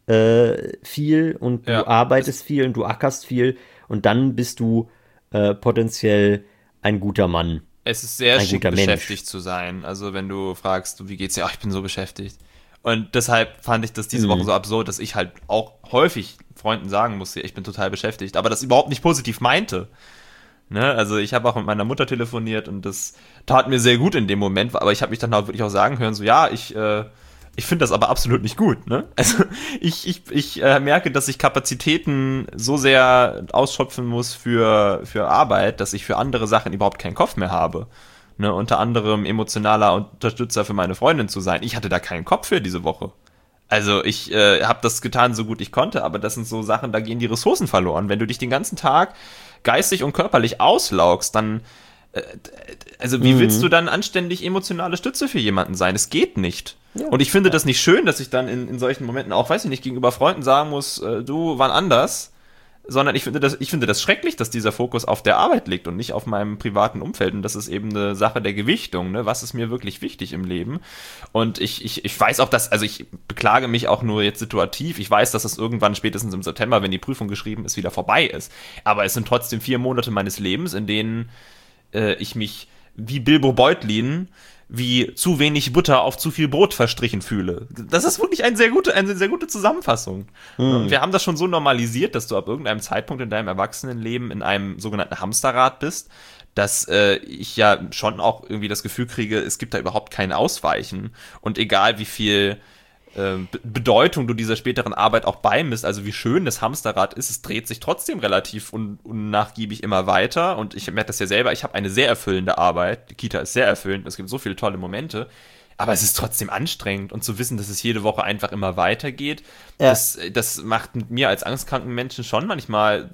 äh, viel und du ja. arbeitest viel und du ackerst viel und dann bist du äh, potenziell ein guter Mann. Es ist sehr schick, beschäftigt zu sein. Also wenn du fragst, wie geht's dir? Ach, ich bin so beschäftigt. Und deshalb fand ich das diese mhm. Woche so absurd, dass ich halt auch häufig Freunden sagen musste, ich bin total beschäftigt, aber das überhaupt nicht positiv meinte. Ne? Also ich habe auch mit meiner Mutter telefoniert und das tat mir sehr gut in dem Moment, aber ich habe mich dann auch wirklich auch sagen hören, so ja, ich äh, ich finde das aber absolut nicht gut. Ne? Also ich, ich, ich äh, merke, dass ich Kapazitäten so sehr ausschöpfen muss für, für Arbeit, dass ich für andere Sachen überhaupt keinen Kopf mehr habe. Ne? Unter anderem emotionaler Unterstützer für meine Freundin zu sein. Ich hatte da keinen Kopf für diese Woche. Also ich äh, habe das getan, so gut ich konnte, aber das sind so Sachen, da gehen die Ressourcen verloren. Wenn du dich den ganzen Tag geistig und körperlich auslaugst, dann, äh, also wie mhm. willst du dann anständig emotionale Stütze für jemanden sein? Es geht nicht. Ja. Und ich finde das nicht schön, dass ich dann in, in solchen Momenten auch, weiß ich nicht, gegenüber Freunden sagen muss, äh, du, wann anders, sondern ich finde das, ich finde das schrecklich, dass dieser Fokus auf der Arbeit liegt und nicht auf meinem privaten Umfeld. Und das ist eben eine Sache der Gewichtung, ne? Was ist mir wirklich wichtig im Leben? Und ich, ich, ich weiß auch, dass, also ich beklage mich auch nur jetzt situativ. Ich weiß, dass es irgendwann spätestens im September, wenn die Prüfung geschrieben ist, wieder vorbei ist. Aber es sind trotzdem vier Monate meines Lebens, in denen äh, ich mich wie Bilbo Beutlin wie zu wenig Butter auf zu viel Brot verstrichen fühle. Das ist wirklich eine sehr gute, eine sehr gute Zusammenfassung. Mhm. Und wir haben das schon so normalisiert, dass du ab irgendeinem Zeitpunkt in deinem Erwachsenenleben in einem sogenannten Hamsterrad bist, dass äh, ich ja schon auch irgendwie das Gefühl kriege, es gibt da überhaupt kein Ausweichen. Und egal wie viel äh, Bedeutung du dieser späteren Arbeit auch beimisst, also wie schön das Hamsterrad ist, es dreht sich trotzdem relativ un- unnachgiebig immer weiter. Und ich merke das ja selber, ich habe eine sehr erfüllende Arbeit. Die Kita ist sehr erfüllend, es gibt so viele tolle Momente. Aber es ist trotzdem anstrengend und zu wissen, dass es jede Woche einfach immer weitergeht, ja. das, das macht mit mir als angstkranken Menschen schon manchmal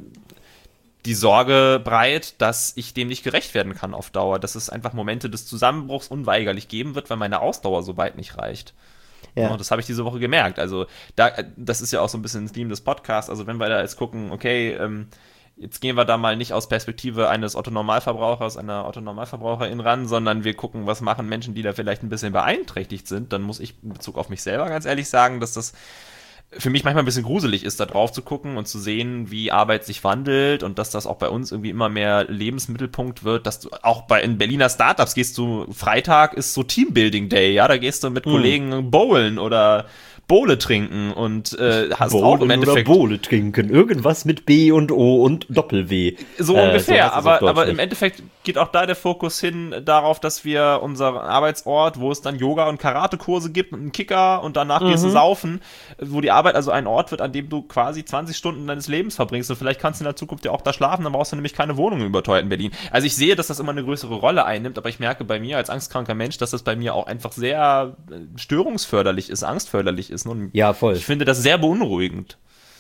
die Sorge breit, dass ich dem nicht gerecht werden kann auf Dauer, dass es einfach Momente des Zusammenbruchs unweigerlich geben wird, weil meine Ausdauer so weit nicht reicht. Ja. Und das habe ich diese Woche gemerkt. Also da, das ist ja auch so ein bisschen das Theme des Podcasts. Also wenn wir da jetzt gucken, okay, ähm, jetzt gehen wir da mal nicht aus Perspektive eines Otto-Normalverbrauchers, einer Otto-Normalverbraucherin ran, sondern wir gucken, was machen Menschen, die da vielleicht ein bisschen beeinträchtigt sind. Dann muss ich in Bezug auf mich selber ganz ehrlich sagen, dass das für mich manchmal ein bisschen gruselig ist, da drauf zu gucken und zu sehen, wie Arbeit sich wandelt und dass das auch bei uns irgendwie immer mehr Lebensmittelpunkt wird, dass du auch bei in Berliner Startups gehst du, Freitag ist so Teambuilding Day, ja, da gehst du mit hm. Kollegen bowlen oder Bowle trinken und äh, hast Bowlen auch im Endeffekt oder Bowle trinken, irgendwas mit B und O und Doppel-W. So äh, ungefähr, so aber, aber im Endeffekt geht auch da der Fokus hin darauf, dass wir unseren Arbeitsort, wo es dann Yoga- und Karate-Kurse gibt und einen Kicker und danach mhm. gehst du saufen, wo die Arbeit also ein Ort wird, an dem du quasi zwanzig Stunden deines Lebens verbringst und vielleicht kannst du in der Zukunft ja auch da schlafen, dann brauchst du nämlich keine Wohnung überteuert in Berlin. Also ich sehe, dass das immer eine größere Rolle einnimmt, aber ich merke bei mir als angstkranker Mensch, dass das bei mir auch einfach sehr störungsförderlich ist, angstförderlich ist. Und ja, voll. Ich finde das sehr beunruhigend.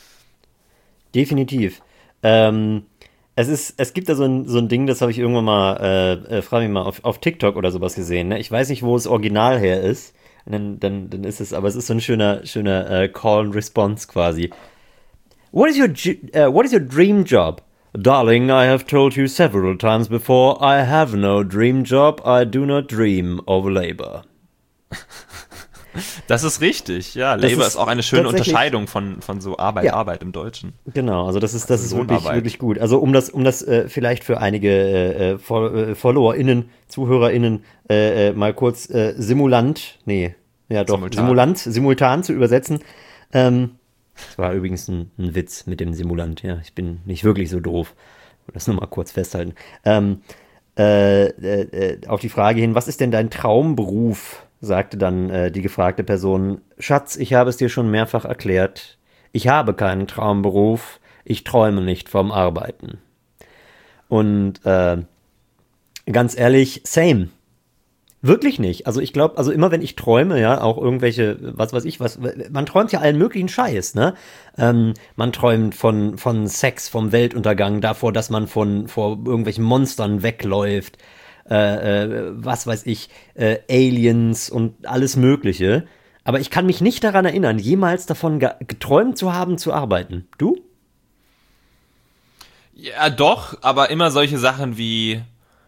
Definitiv. Ähm, es ist, es gibt da so ein, so ein Ding, das habe ich irgendwann mal, äh, äh, frage mich mal, auf, auf TikTok oder sowas gesehen. Ne? Ich weiß nicht, wo es original her ist. Dann, dann, dann ist es, aber es ist so ein schöner, schöner äh, Call and Response quasi. What is your, uh, what is your dream job? Darling, I have told you several times before, I have no dream job. I do not dream of labor. Das ist richtig, ja. Das Labor ist, ist auch eine schöne Unterscheidung von, von so Arbeit, ja. Arbeit im Deutschen. Genau, also das ist, das also ist wirklich, wirklich gut. Also um das, um das äh, vielleicht für einige äh, äh, FollowerInnen, ZuhörerInnen äh, mal kurz äh, Simulant, nee, ja doch, simultan, Simulant, simultan zu übersetzen. Ähm, das war übrigens ein, ein Witz mit dem Simulant, ja. Ich bin nicht wirklich so doof. Ich will das nur mal kurz festhalten. Ähm, äh, äh, auf die Frage hin, was ist denn dein Traumberuf? Sagte dann äh, die gefragte Person, Schatz, ich habe es dir schon mehrfach erklärt. Ich habe keinen Traumberuf. Ich träume nicht vom Arbeiten. Und äh, ganz ehrlich, same. Wirklich nicht. Also ich glaube, also immer wenn ich träume, ja, auch irgendwelche, was weiß ich, was, man träumt ja allen möglichen Scheiß, ne? Ähm, man träumt von, von Sex, vom Weltuntergang, davor, dass man von, vor irgendwelchen Monstern wegläuft, äh, äh, was weiß ich, äh, Aliens und alles Mögliche. Aber ich kann mich nicht daran erinnern, jemals davon ge- geträumt zu haben, zu arbeiten. Du? Ja, doch, aber immer solche Sachen wie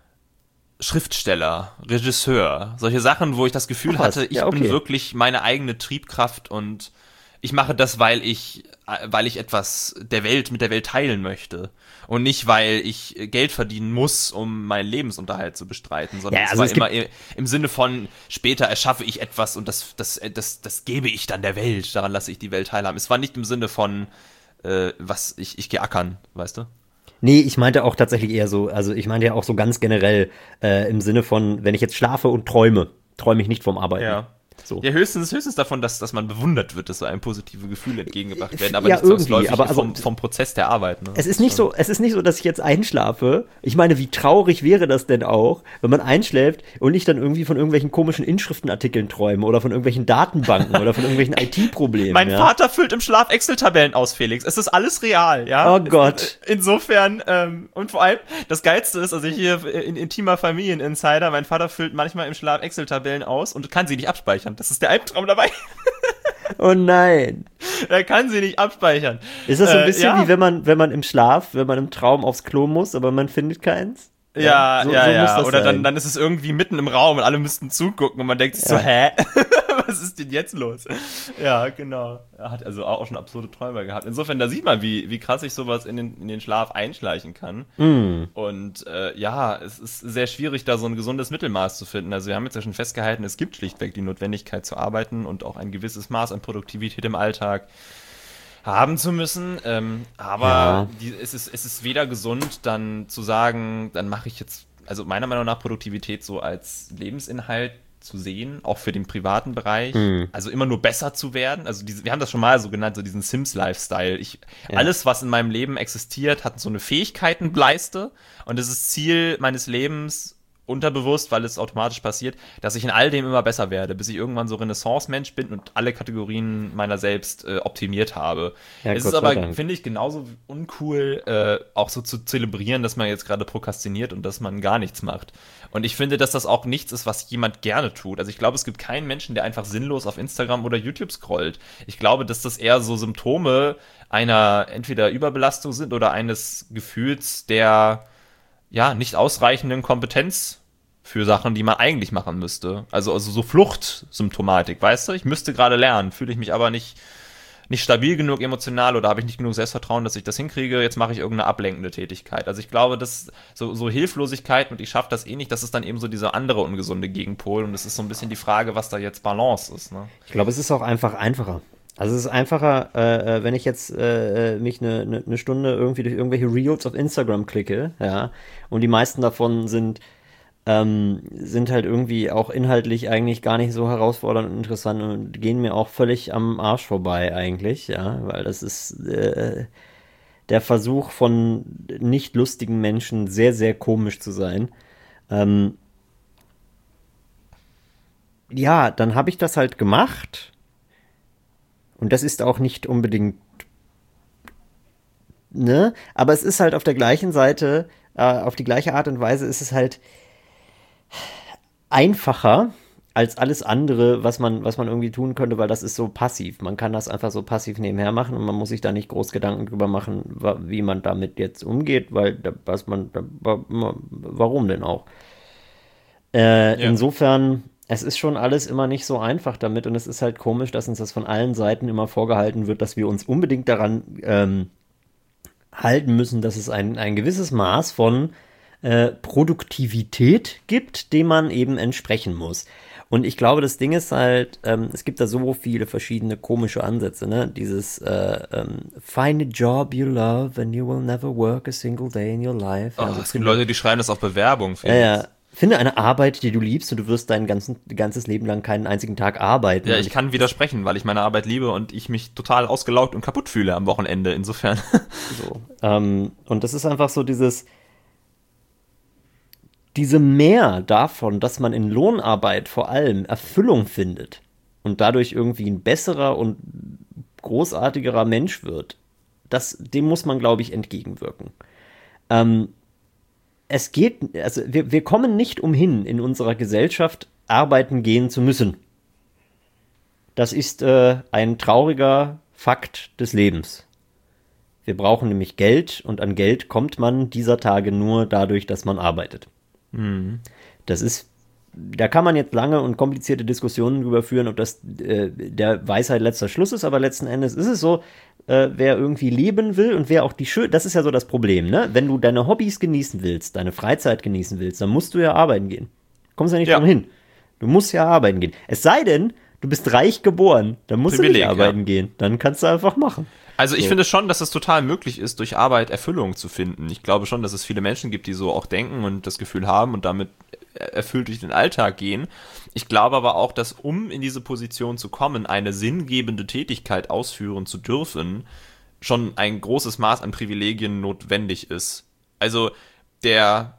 Schriftsteller, Regisseur, solche Sachen, wo ich das Gefühl Ach was, hatte, ich ja, okay. bin wirklich meine eigene Triebkraft und ich mache das, weil ich, weil ich etwas der Welt, mit der Welt teilen möchte. Und nicht, weil ich Geld verdienen muss, um meinen Lebensunterhalt zu bestreiten, sondern Ja, es also war es immer im, im Sinne von, später erschaffe ich etwas und das, das, das, das gebe ich dann der Welt, daran lasse ich die Welt teilhaben. Es war nicht im Sinne von, äh, was, ich, ich gehe ackern, weißt du? Nee, ich meinte auch tatsächlich eher so, also ich meinte ja auch so ganz generell äh, im Sinne von, wenn ich jetzt schlafe und träume, träume ich nicht vom Arbeiten. Ja. So. Ja, höchstens, höchstens davon, dass, dass man bewundert wird, dass so einem positive Gefühle entgegengebracht werden, aber Ja, nicht zwangsläufig irgendwie, aber also- vom, vom Prozess der Arbeit. Ne? Es ist nicht so, es ist nicht so, dass ich jetzt einschlafe. Ich meine, wie traurig wäre das denn auch, wenn man einschläft und ich dann irgendwie von irgendwelchen komischen Inschriftenartikeln träume oder von irgendwelchen Datenbanken oder von irgendwelchen I T-Problemen. Mein ja? Vater füllt im Schlaf Excel-Tabellen aus, Felix. Es ist alles real, ja? Oh Gott. Insofern, ähm, und vor allem, das Geilste ist, also hier in intimer Familieninsider, mein Vater füllt manchmal im Schlaf Excel-Tabellen aus und kann sie nicht abspeichern. Das ist der Albtraum dabei. Oh nein. Er kann sie nicht abspeichern. Ist das so ein Äh, bisschen ja. wie wenn man, wenn man im Schlaf, wenn man im Traum aufs Klo muss, aber man findet keins? Ja, so- ja, so ja. muss das Oder dann, sein. dann ist es irgendwie mitten im Raum und alle müssten zugucken und man denkt sich so, Ja. hä? Was ist denn jetzt los? Ja, genau. Er hat also auch schon absurde Träume gehabt. Insofern, da sieht man, wie, wie krass sich sowas in den, in den Schlaf einschleichen kann. Mm. Und äh, ja, es ist sehr schwierig, da so ein gesundes Mittelmaß zu finden. Also wir haben jetzt ja schon festgehalten, es gibt schlichtweg die Notwendigkeit zu arbeiten und auch ein gewisses Maß an Produktivität im Alltag haben zu müssen. Ähm, aber Ja. die, es, ist, es ist weder gesund, dann zu sagen, dann mache ich jetzt, also meiner Meinung nach Produktivität so als Lebensinhalt zu sehen, auch für den privaten Bereich. Mhm. Also immer nur besser zu werden. Also diese, wir haben das schon mal so genannt, so diesen Sims-Lifestyle. Ich, Ja. Alles, was in meinem Leben existiert, hat so eine Fähigkeitenbleiste und es ist Ziel meines Lebens, unterbewusst, weil es automatisch passiert, dass ich in all dem immer besser werde, bis ich irgendwann so Renaissance-Mensch bin und alle Kategorien meiner selbst äh, optimiert habe. Ja, es Gott ist sei aber, Dank. finde ich, genauso uncool, äh, auch so zu zelebrieren, dass man jetzt gerade prokrastiniert und dass man gar nichts macht. Und ich finde, dass das auch nichts ist, was jemand gerne tut. Also ich glaube, es gibt keinen Menschen, der einfach sinnlos auf Instagram oder YouTube scrollt. Ich glaube, dass das eher so Symptome einer entweder Überbelastung sind oder eines Gefühls der ja nicht ausreichenden Kompetenz für Sachen, die man eigentlich machen müsste. Also, also so Fluchtsymptomatik, weißt du? Ich müsste gerade lernen, fühle ich mich aber nicht, nicht stabil genug emotional oder habe ich nicht genug Selbstvertrauen, dass ich das hinkriege, jetzt mache ich irgendeine ablenkende Tätigkeit. Also ich glaube, dass so, so Hilflosigkeit und ich schaffe das eh nicht, das ist dann eben so dieser andere ungesunde Gegenpol und es ist so ein bisschen die Frage, was da jetzt Balance ist. Ne? Ich glaube, es ist auch einfach einfacher. Also es ist einfacher, äh, äh, wenn ich jetzt äh, äh, mich eine ne, ne Stunde irgendwie durch irgendwelche Reels auf Instagram klicke, ja, und die meisten davon sind ähm, sind halt irgendwie auch inhaltlich eigentlich gar nicht so herausfordernd und interessant und gehen mir auch völlig am Arsch vorbei eigentlich, ja, weil das ist äh, der Versuch von nicht lustigen Menschen sehr, sehr komisch zu sein. Ähm, ja, dann habe ich das halt gemacht und das ist auch nicht unbedingt, ne, aber es ist halt auf der gleichen Seite, äh, auf die gleiche Art und Weise ist es halt einfacher als alles andere, was man, was man irgendwie tun könnte, weil das ist so passiv. Man kann das einfach so passiv nebenher machen und man muss sich da nicht groß Gedanken drüber machen, wa- wie man damit jetzt umgeht, weil da, was man, da, wa- warum denn auch? Äh, Ja. Insofern, es ist schon alles immer nicht so einfach damit und es ist halt komisch, dass uns das von allen Seiten immer vorgehalten wird, dass wir uns unbedingt daran ähm, halten müssen, dass es ein, ein gewisses Maß von äh, Produktivität gibt, dem man eben entsprechen muss. Und ich glaube, das Ding ist halt, ähm, es gibt da so viele verschiedene komische Ansätze, ne? Dieses äh, ähm, Find a job you love and you will never work a single day in your life. Oh, Also es gibt finde, Leute, die schreiben das auf Bewerbung. ja, ja. Finde eine Arbeit, die du liebst und du wirst dein ganzen, ganzes Leben lang keinen einzigen Tag arbeiten. Ja, Und ich kann widersprechen, weil ich meine Arbeit liebe und ich mich total ausgelaugt und kaputt fühle am Wochenende, insofern. So. Ähm, und das ist einfach so dieses, diese Mehr davon, dass man in Lohnarbeit vor allem Erfüllung findet und dadurch irgendwie ein besserer und großartigerer Mensch wird, das, dem muss man, glaube ich, entgegenwirken. Ähm, es geht, also wir, wir kommen nicht umhin, in unserer Gesellschaft arbeiten gehen zu müssen. Das ist äh, ein trauriger Fakt des Lebens. Wir brauchen nämlich Geld und an Geld kommt man dieser Tage nur dadurch, dass man arbeitet. Mhm. Das ist, da kann man jetzt lange und komplizierte Diskussionen drüber führen, ob das äh, der Weisheit letzter Schluss ist, aber letzten Endes ist es so, äh, wer irgendwie leben will und wer auch die schön, das ist ja so das Problem, ne? Wenn du deine Hobbys genießen willst, deine Freizeit genießen willst, dann musst du ja arbeiten gehen. Kommst ja nicht Ja. drum hin. Du musst ja arbeiten gehen. Es sei denn, du bist reich geboren, dann musst du Privileg, nicht arbeiten ja. gehen. Dann kannst du einfach machen. Also ich So. finde schon, dass es total möglich ist, durch Arbeit Erfüllung zu finden. Ich glaube schon, dass es viele Menschen gibt, die so auch denken und das Gefühl haben und damit erfüllt durch den Alltag gehen. Ich glaube aber auch, dass um in diese Position zu kommen, eine sinngebende Tätigkeit ausführen zu dürfen, schon ein großes Maß an Privilegien notwendig ist. Also der,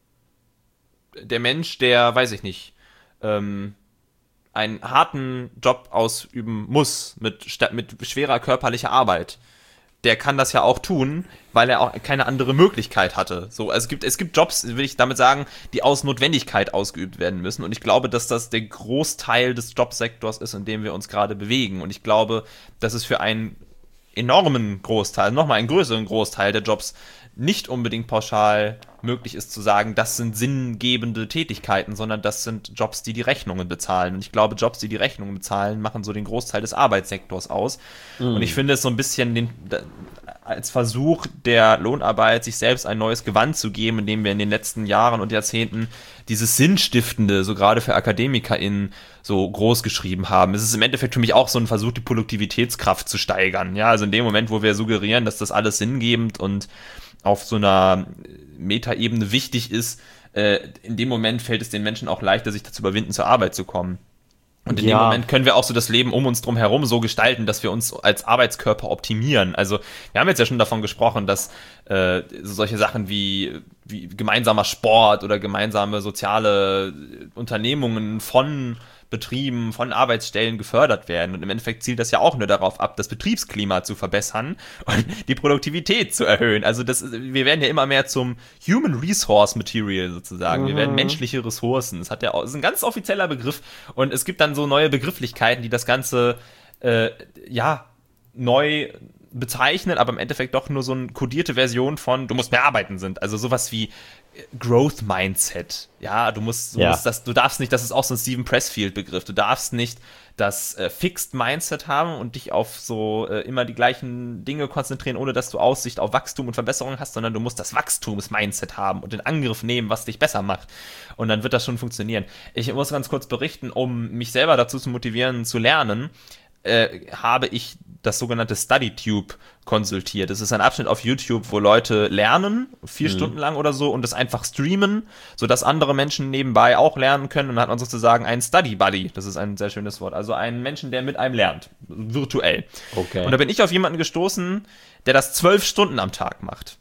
der Mensch, der, weiß ich nicht, ähm, einen harten Job ausüben muss, mit, sta- mit schwerer körperlicher Arbeit, der kann das ja auch tun, weil er auch keine andere Möglichkeit hatte. So, also es gibt, es gibt Jobs, will ich damit sagen, die aus Notwendigkeit ausgeübt werden müssen. Und ich glaube, dass das der Großteil des Jobsektors ist, in dem wir uns gerade bewegen. Und ich glaube, dass es für einen enormen Großteil, nochmal einen größeren Großteil der Jobs nicht unbedingt pauschal möglich ist zu sagen, das sind sinngebende Tätigkeiten, sondern das sind Jobs, die die Rechnungen bezahlen. Und ich glaube, Jobs, die die Rechnungen bezahlen, machen so den Großteil des Arbeitssektors aus. Mhm. Und ich finde es so ein bisschen den, als Versuch der Lohnarbeit, sich selbst ein neues Gewand zu geben, indem wir in den letzten Jahren und Jahrzehnten dieses Sinnstiftende, so gerade für AkademikerInnen, so groß geschrieben haben. Es ist im Endeffekt für mich auch so ein Versuch, die Produktivitätskraft zu steigern. Ja, also in dem Moment, wo wir suggerieren, dass das alles sinngebend und auf so einer Metaebene wichtig ist, äh, in dem Moment fällt es den Menschen auch leichter, sich dazu überwinden, zur Arbeit zu kommen. Und in Ja. dem Moment können wir auch so das Leben um uns drum herum so gestalten, dass wir uns als Arbeitskörper optimieren. Also wir haben jetzt ja schon davon gesprochen, dass äh, solche Sachen wie, wie gemeinsamer Sport oder gemeinsame soziale Unternehmungen von Betrieben, von Arbeitsstellen gefördert werden. Und im Endeffekt zielt das ja auch nur darauf ab, das Betriebsklima zu verbessern und die Produktivität zu erhöhen. Also das, wir werden ja immer mehr zum Human Resource Material sozusagen. Mhm. Wir werden menschliche Ressourcen. Das hat ja auch, das ist ein ganz offizieller Begriff. Und es gibt dann so neue Begrifflichkeiten, die das Ganze äh, ja neu bezeichnen, aber im Endeffekt doch nur so eine kodierte Version von du musst mehr arbeiten sind. Also sowas wie Growth Mindset. Ja, du musst, du Ja. musst das, du darfst nicht, das ist auch so ein Steven Pressfield-Begriff, du darfst nicht das äh, Fixed Mindset haben und dich auf so äh, immer die gleichen Dinge konzentrieren, ohne dass du Aussicht auf Wachstum und Verbesserung hast, sondern du musst das Wachstums-Mindset haben und den Angriff nehmen, was dich besser macht. Und dann wird das schon funktionieren. Ich muss ganz kurz berichten, um mich selber dazu zu motivieren, zu lernen, äh, habe ich das sogenannte StudyTube konsultiert. Das ist ein Abschnitt auf YouTube, wo Leute lernen, vier mhm. Stunden lang oder so, und das einfach streamen, sodass andere Menschen nebenbei auch lernen können. Und dann hat man sozusagen einen Study Buddy. Das ist ein sehr schönes Wort. Also einen Menschen, der mit einem lernt. Virtuell. Okay. Und da bin ich auf jemanden gestoßen, der das zwölf Stunden am Tag macht.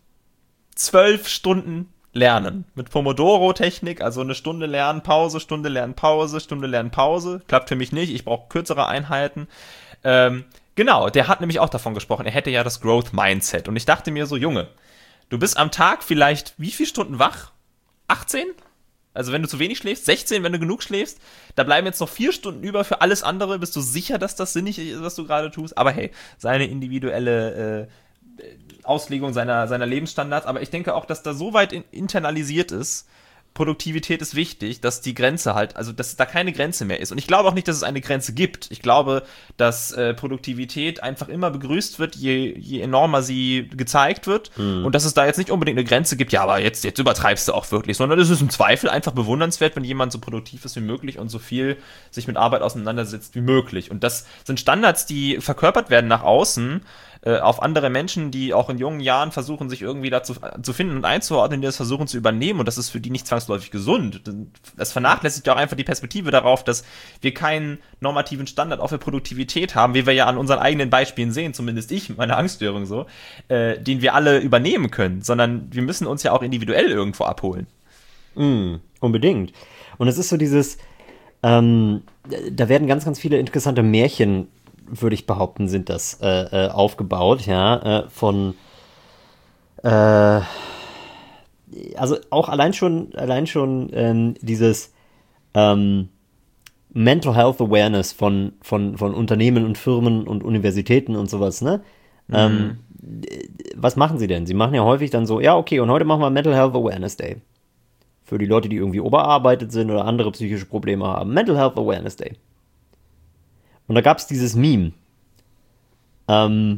Zwölf Stunden lernen. Mit Pomodoro-Technik, also eine Stunde lernen, Pause, Stunde lernen, Pause, Stunde lernen, Pause. Klappt für mich nicht. Ich brauche kürzere Einheiten. Ähm, Genau, der hat nämlich auch davon gesprochen, er hätte ja das Growth Mindset. Und ich dachte mir so, Junge, du bist am Tag vielleicht wie viele Stunden wach? achtzehn? Also wenn du zu wenig schläfst? sechzehn, wenn du genug schläfst? Da bleiben jetzt noch vier Stunden über für alles andere. Bist du sicher, dass das sinnig ist, was du gerade tust? Aber hey, seine individuelle äh, Auslegung seiner, seiner Lebensstandards. Aber ich denke auch, dass da so weit in, internalisiert ist, Produktivität ist wichtig, dass die Grenze halt, also dass da keine Grenze mehr ist. Und ich glaube auch nicht, dass es eine Grenze gibt. Ich glaube, dass äh, Produktivität einfach immer begrüßt wird, je, je enormer sie gezeigt wird. Mhm. Und dass es da jetzt nicht unbedingt eine Grenze gibt, ja, aber jetzt, jetzt übertreibst du auch wirklich, sondern es ist im Zweifel einfach bewundernswert, wenn jemand so produktiv ist wie möglich und so viel sich mit Arbeit auseinandersetzt wie möglich. Und das sind Standards, die verkörpert werden nach außen, auf andere Menschen, die auch in jungen Jahren versuchen, sich irgendwie dazu zu finden und einzuordnen, die das versuchen zu übernehmen, und das ist für die nicht zwangsläufig gesund. Das vernachlässigt ja auch einfach die Perspektive darauf, dass wir keinen normativen Standard auch für Produktivität haben, wie wir ja an unseren eigenen Beispielen sehen, zumindest ich mit meiner Angststörung so, äh, den wir alle übernehmen können, sondern wir müssen uns ja auch individuell irgendwo abholen. Mm, unbedingt. Und es ist so dieses, ähm, da werden ganz, ganz viele interessante Märchen, würde ich behaupten, sind das äh, äh, aufgebaut, ja, äh, von äh, also auch allein schon, allein schon ähm, dieses ähm, Mental Health Awareness von, von, von Unternehmen und Firmen und Universitäten und sowas, ne? Mhm. Ähm, was machen sie denn? Sie machen ja häufig dann so, ja, okay, und heute machen wir Mental Health Awareness Day. Für die Leute, die irgendwie überarbeitet sind oder andere psychische Probleme haben. Mental Health Awareness Day. Und da gab es dieses Meme. Ähm,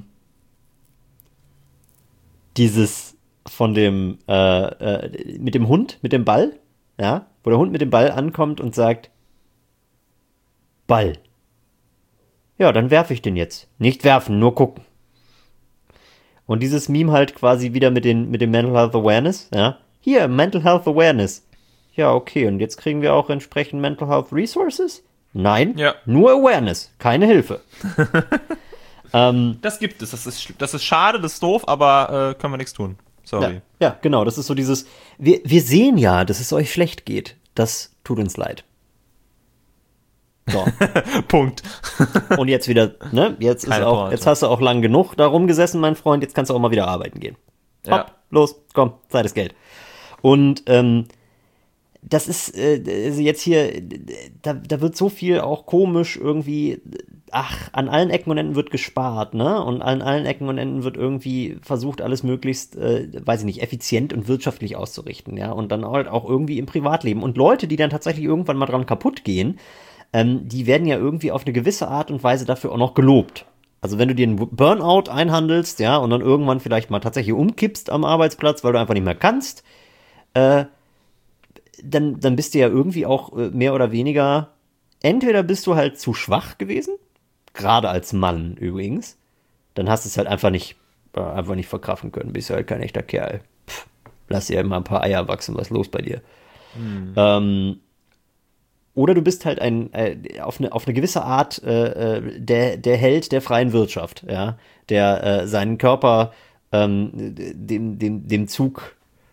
dieses von dem, äh, äh, mit dem Hund, mit dem Ball, ja, wo der Hund mit dem Ball ankommt und sagt, Ball. Ja, dann werfe ich den jetzt. Nicht werfen, nur gucken. Und dieses Meme halt quasi wieder mit, den, mit dem Mental Health Awareness, ja. Hier, Mental Health Awareness. Ja, okay, und jetzt kriegen wir auch entsprechend Mental Health Resources? Nein, ja. Nur Awareness, keine Hilfe. ähm, das gibt es, das ist, das ist schade, das ist doof, aber äh, können wir nichts tun. Sorry. Ja, ja, genau, das ist so dieses, wir, wir sehen ja, dass es euch schlecht geht. Das tut uns leid. So. Punkt. Und jetzt wieder, ne, jetzt ist auch, Pointe. Jetzt hast du auch lang genug da rumgesessen, mein Freund, jetzt kannst du auch mal wieder arbeiten gehen. Hopp, ja. Los, komm, Zeit ist Geld. Und, ähm, das ist äh, jetzt hier, da, da wird so viel auch komisch irgendwie, ach, an allen Ecken und Enden wird gespart, ne? Und an allen Ecken und Enden wird irgendwie versucht, alles möglichst, äh, weiß ich nicht, effizient und wirtschaftlich auszurichten, ja? Und dann halt auch irgendwie im Privatleben. Und Leute, die dann tatsächlich irgendwann mal dran kaputt gehen, ähm, die werden ja irgendwie auf eine gewisse Art und Weise dafür auch noch gelobt. Also wenn du dir einen Burnout einhandelst, ja, und dann irgendwann vielleicht mal tatsächlich umkippst am Arbeitsplatz, weil du einfach nicht mehr kannst, äh, Dann, dann bist du ja irgendwie auch mehr oder weniger, entweder bist du halt zu schwach gewesen, gerade als Mann übrigens, dann hast du es halt einfach nicht, äh, einfach nicht verkraften können, bist du halt kein echter Kerl. Pff, lass dir mal ein paar Eier wachsen, was ist los bei dir? Mhm. Ähm, oder du bist halt ein, äh, auf, eine, auf eine gewisse Art äh, der, der Held der freien Wirtschaft, ja, der äh, seinen Körper ähm, dem, dem, dem Zug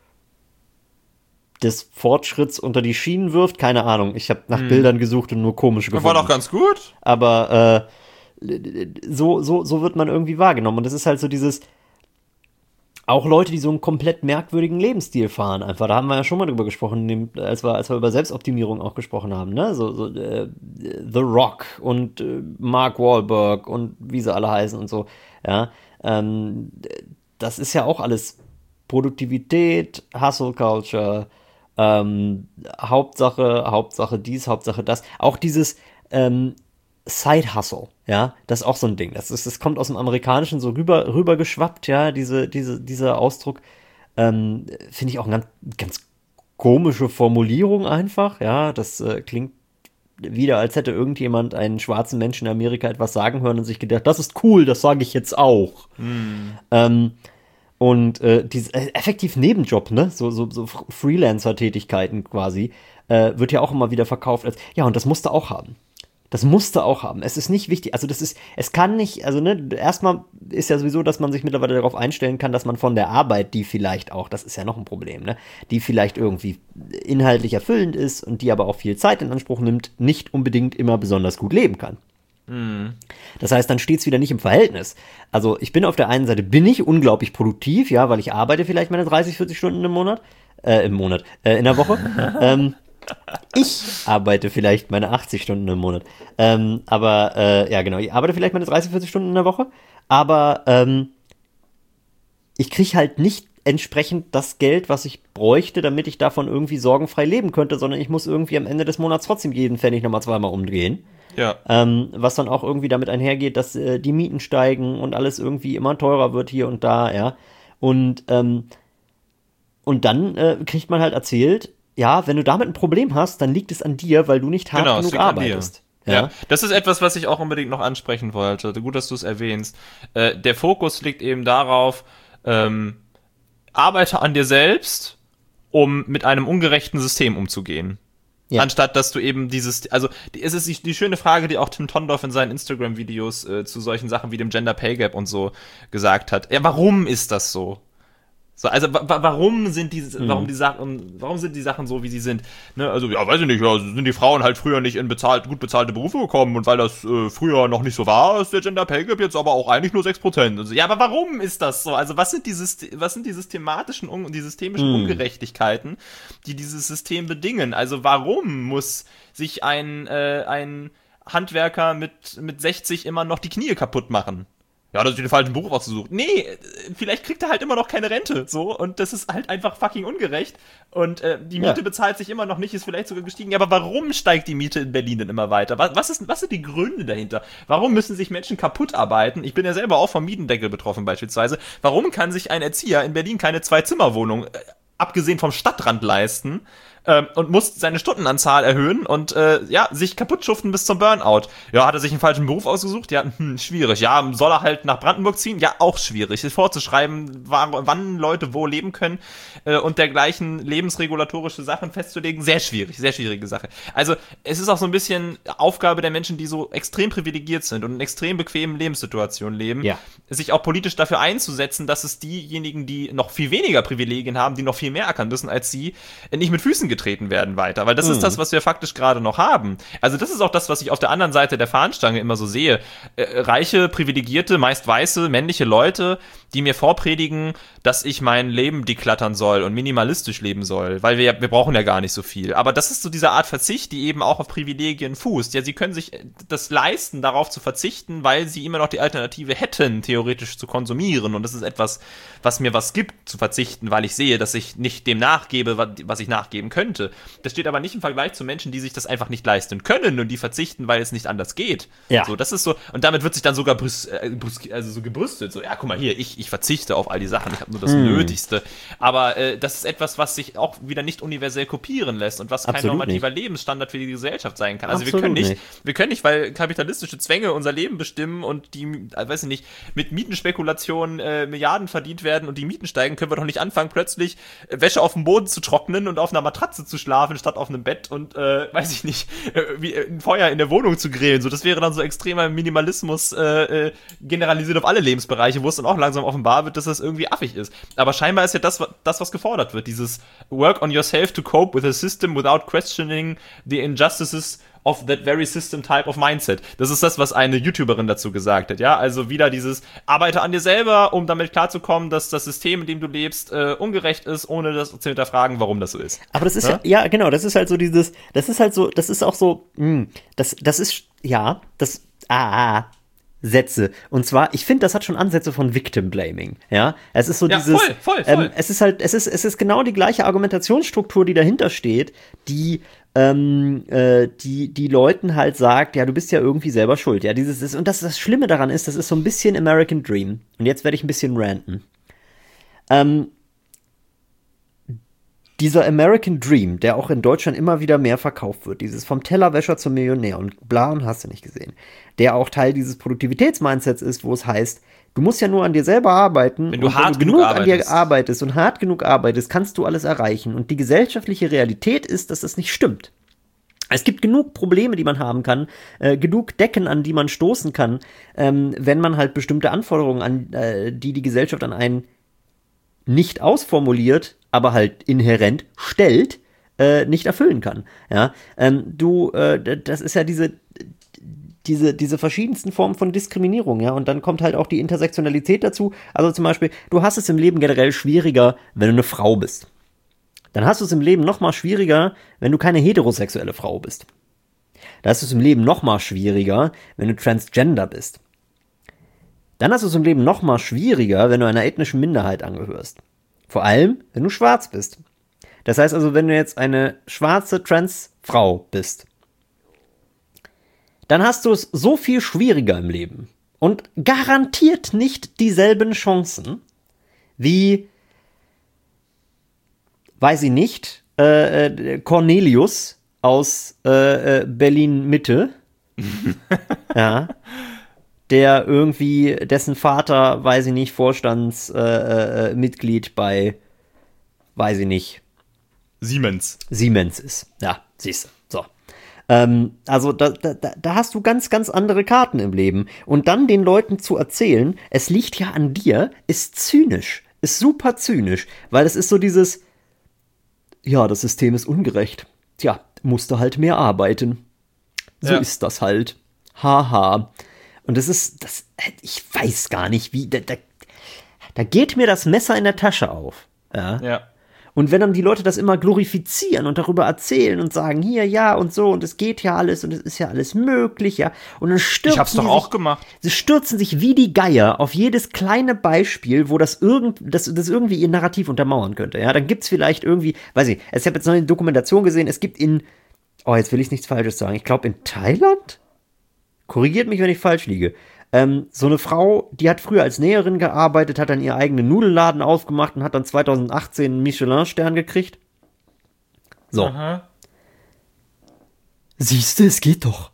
des Fortschritts unter die Schienen wirft. Keine Ahnung, ich habe nach hm. Bildern gesucht und nur komische gefunden. War doch ganz gut. Aber äh, so, so, so wird man irgendwie wahrgenommen. Und das ist halt so dieses, auch Leute, die so einen komplett merkwürdigen Lebensstil fahren einfach. Da haben wir ja schon mal drüber gesprochen, als wir, als wir über Selbstoptimierung auch gesprochen haben. Ne? So, so äh, The Rock und äh, Mark Wahlberg und wie sie alle heißen und so. Ja, ähm, das ist ja auch alles Produktivität, Hustle Culture, Ähm, Hauptsache, Hauptsache dies, Hauptsache das. Auch dieses ähm, Side-Hustle, ja, das ist auch so ein Ding. Das, ist, das kommt aus dem Amerikanischen so rüber, rüber geschwappt, ja, diese, diese, dieser Ausdruck. Ähm, finde ich auch eine ganz, ganz komische Formulierung einfach, ja. Das äh, klingt wieder, als hätte irgendjemand einen schwarzen Menschen in Amerika etwas sagen hören und sich gedacht, das ist cool, das sage ich jetzt auch. Mm. Ähm, Und äh, dieses äh, effektiv Nebenjob, ne, so, so, so Freelancer-Tätigkeiten quasi, äh, wird ja auch immer wieder verkauft als, ja, und das musst du auch haben. Das musst du auch haben. Es ist nicht wichtig, also das ist, es kann nicht, also ne, erstmal ist ja sowieso, dass man sich mittlerweile darauf einstellen kann, dass man von der Arbeit, die vielleicht auch, das ist ja noch ein Problem, ne, die vielleicht irgendwie inhaltlich erfüllend ist und die aber auch viel Zeit in Anspruch nimmt, nicht unbedingt immer besonders gut leben kann. Das heißt, dann steht es wieder nicht im Verhältnis. Also ich bin auf der einen Seite, bin ich unglaublich produktiv, ja, weil ich arbeite vielleicht meine dreißig, vierzig Stunden im Monat, äh, im Monat, äh, in der Woche. ähm, ich arbeite vielleicht meine achtzig Stunden im Monat. Ähm, aber, äh, ja genau, ich arbeite vielleicht meine dreißig, vierzig Stunden in der Woche, aber ähm, ich kriege halt nicht entsprechend das Geld, was ich bräuchte, damit ich davon irgendwie sorgenfrei leben könnte, sondern ich muss irgendwie am Ende des Monats trotzdem jeden Pfennig nochmal zweimal umdrehen. Ja. Ähm, was dann auch irgendwie damit einhergeht, dass äh, die Mieten steigen und alles irgendwie immer teurer wird hier und da, ja. Und, ähm, und dann äh, kriegt man halt erzählt, ja, wenn du damit ein Problem hast, dann liegt es an dir, weil du nicht hart Genau, genug arbeitest. Ja. ja, das ist etwas, was ich auch unbedingt noch ansprechen wollte. Gut, dass du es erwähnst. Äh, der Fokus liegt eben darauf, ähm, arbeite an dir selbst, um mit einem ungerechten System umzugehen. Ja. Anstatt, dass du eben dieses, also es ist die, die schöne Frage, die auch Tim Tondorf in seinen Instagram-Videos äh, zu solchen Sachen wie dem Gender Pay Gap und so gesagt hat. Ja, warum ist das so? So, also wa- warum sind die, mhm. warum die Sachen, warum sind die Sachen so, wie sie sind? Ne, also ja, weiß ich nicht, ja, sind die Frauen halt früher nicht in bezahlt, gut bezahlte Berufe gekommen und weil das äh, früher noch nicht so war, ist der Gender Pay Gap jetzt aber auch eigentlich nur sechs Prozent. Also, ja, aber warum ist das so? Also was sind die, Syst- was sind die systematischen und die systemischen mhm. Ungerechtigkeiten, die dieses System bedingen? Also warum muss sich ein äh, ein Handwerker mit mit sechzig immer noch die Knie kaputt machen? Ja, dass ich den falschen Beruf ausgesucht. Nee, vielleicht kriegt er halt immer noch keine Rente, so, und das ist halt einfach fucking ungerecht. Und äh, die Miete ja. bezahlt sich immer noch nicht, ist vielleicht sogar gestiegen. Ja, aber warum steigt die Miete in Berlin denn immer weiter? Was, was, ist, was sind die Gründe dahinter? Warum müssen sich Menschen kaputt arbeiten? Ich bin ja selber auch vom Mietendeckel betroffen beispielsweise. Warum kann sich ein Erzieher in Berlin keine Zwei-Zimmer-Wohnung, äh, abgesehen vom Stadtrand, leisten? Ähm, und muss seine Stundenanzahl erhöhen und äh, ja, sich kaputt schuften bis zum Burnout. Ja, hat er sich einen falschen Beruf ausgesucht? Ja, hm, schwierig. Ja, soll er halt nach Brandenburg ziehen? Ja, auch schwierig. Sich vorzuschreiben, wann Leute wo leben können äh, und dergleichen lebensregulatorische Sachen festzulegen, sehr schwierig, sehr schwierige Sache. Also es ist auch so ein bisschen Aufgabe der Menschen, die so extrem privilegiert sind und in extrem bequemen Lebenssituationen leben, ja. sich auch politisch dafür einzusetzen, dass es diejenigen, die noch viel weniger Privilegien haben, die noch viel mehr ackern müssen als sie, nicht mit Füßen getreten werden weiter, weil das mhm. ist das, was wir faktisch gerade noch haben. Also das ist auch das, was ich auf der anderen Seite der Fahnenstange immer so sehe. Äh, reiche, privilegierte, meist weiße, männliche Leute, die mir vorpredigen, dass ich mein Leben deklattern soll und minimalistisch leben soll, weil wir, wir brauchen ja gar nicht so viel. Aber das ist so diese Art Verzicht, die eben auch auf Privilegien fußt. Ja, sie können sich das leisten, darauf zu verzichten, weil sie immer noch die Alternative hätten, theoretisch zu konsumieren. Und das ist etwas, was mir was gibt, zu verzichten, weil ich sehe, dass ich nicht dem nachgebe, was ich nachgeben könnte. Das steht aber nicht im Vergleich zu Menschen, die sich das einfach nicht leisten können und die verzichten, weil es nicht anders geht. Ja. So, das ist so, und damit wird sich dann sogar brüst, äh, brüst, also so gebrüstet. So, ja, guck mal hier, ich, ich verzichte auf all die Sachen, ich habe nur das hm. Nötigste. Aber äh, das ist etwas, was sich auch wieder nicht universell kopieren lässt und was kein Absolut normativer nicht. Lebensstandard für die Gesellschaft sein kann. Also Absolut wir können nicht, nicht, wir können nicht, weil kapitalistische Zwänge unser Leben bestimmen und die, äh, weiß ich nicht, mit Mietenspekulationen äh, Milliarden verdient werden und die Mieten steigen, können wir doch nicht anfangen, plötzlich äh, Wäsche auf dem Boden zu trocknen und auf einer Matratze zu schlafen, statt auf einem Bett und, äh, weiß ich nicht, äh, wie äh, ein Feuer in der Wohnung zu grillen. So, das wäre dann so extremer Minimalismus äh, äh, generalisiert auf alle Lebensbereiche, wo es dann auch langsam offenbar wird, dass das irgendwie affig ist. Aber scheinbar ist ja das, das, was gefordert wird, dieses Work on yourself to cope with a system without questioning the injustices of that very system type of mindset. Das ist das, was eine YouTuberin dazu gesagt hat, ja, also wieder dieses, arbeite an dir selber, um damit klarzukommen, dass das System, in dem du lebst, äh, ungerecht ist, ohne das zu hinterfragen, warum das so ist. Aber das ist ja, ja, ja genau, das ist halt so dieses, das ist halt so, das ist auch so, mh, das, das ist, ja, das, ah, ah. Sätze. Und zwar, ich finde, das hat schon Ansätze von Victim Blaming. Ja, es ist so ja, dieses, voll, voll, voll. Ähm, es ist halt, es ist, es ist genau die gleiche Argumentationsstruktur, die dahinter steht, die, ähm, äh, die, die Leuten halt sagt, ja, du bist ja irgendwie selber schuld. Ja, dieses ist, und das, das Schlimme daran ist, das ist so ein bisschen American Dream. Und jetzt werde ich ein bisschen ranten. Ähm, Dieser American Dream, der auch in Deutschland immer wieder mehr verkauft wird, dieses vom Tellerwäscher zum Millionär und bla und hast du nicht gesehen, der auch Teil dieses Produktivitätsmindsets ist, wo es heißt, du musst ja nur an dir selber arbeiten. Wenn du und hart wenn du genug, genug arbeitest. an dir arbeitest und hart genug arbeitest, kannst du alles erreichen. Und die gesellschaftliche Realität ist, dass das nicht stimmt. Es gibt genug Probleme, die man haben kann, äh, genug Decken, an die man stoßen kann, ähm, wenn man halt bestimmte Anforderungen an, äh, die die Gesellschaft an einen nicht ausformuliert, aber halt inhärent stellt, äh, nicht erfüllen kann. Ja, ähm, du, äh, das ist ja diese, diese, diese verschiedensten Formen von Diskriminierung, ja, und dann kommt halt auch die Intersektionalität dazu. Also zum Beispiel, du hast es im Leben generell schwieriger, wenn du eine Frau bist. Dann hast du es im Leben noch mal schwieriger, wenn du keine heterosexuelle Frau bist. Da hast du es im Leben noch mal schwieriger, wenn du transgender bist. Dann hast du es im Leben noch mal schwieriger, wenn du einer ethnischen Minderheit angehörst. Vor allem, wenn du schwarz bist. Das heißt also, wenn du jetzt eine schwarze Transfrau bist, dann hast du es so viel schwieriger im Leben und garantiert nicht dieselben Chancen wie, weiß ich nicht, äh, Cornelius aus äh, Berlin-Mitte. Ja. Der irgendwie, dessen Vater, weiß ich nicht, Vorstandsmitglied äh, äh, bei, weiß ich nicht. Siemens. Siemens ist. Ja, siehst du. So. Ähm, also da, da, da hast du ganz, ganz andere Karten im Leben. Und dann den Leuten zu erzählen, es liegt ja an dir, ist zynisch. Ist super zynisch. Weil es ist so dieses, ja, das System ist ungerecht. Tja, musst du halt mehr arbeiten. So ja. Ist das halt. Haha. Und das ist, das, ich weiß gar nicht, wie, da, da, da geht mir das Messer in der Tasche auf. Ja. Ja. Und wenn dann die Leute das immer glorifizieren und darüber erzählen und sagen, hier, ja, und so, und es geht ja alles, und es ist ja alles möglich, ja. Und dann stürzen ich hab's doch die auch sich, gemacht. Sie stürzen sich wie die Geier auf jedes kleine Beispiel, wo das irgend, das, das irgendwie ihr Narrativ untermauern könnte, ja. Dann gibt's vielleicht irgendwie, weiß ich, ich habe jetzt noch eine Dokumentation gesehen, es gibt in, oh, jetzt will ich nichts Falsches sagen, ich glaube in Thailand? Korrigiert mich, wenn ich falsch liege. Ähm, so eine Frau, die hat früher als Näherin gearbeitet, hat dann ihren eigenen Nudelladen aufgemacht und hat dann zweitausendachtzehn einen Michelin-Stern gekriegt. So. Aha. Siehst du, es geht doch.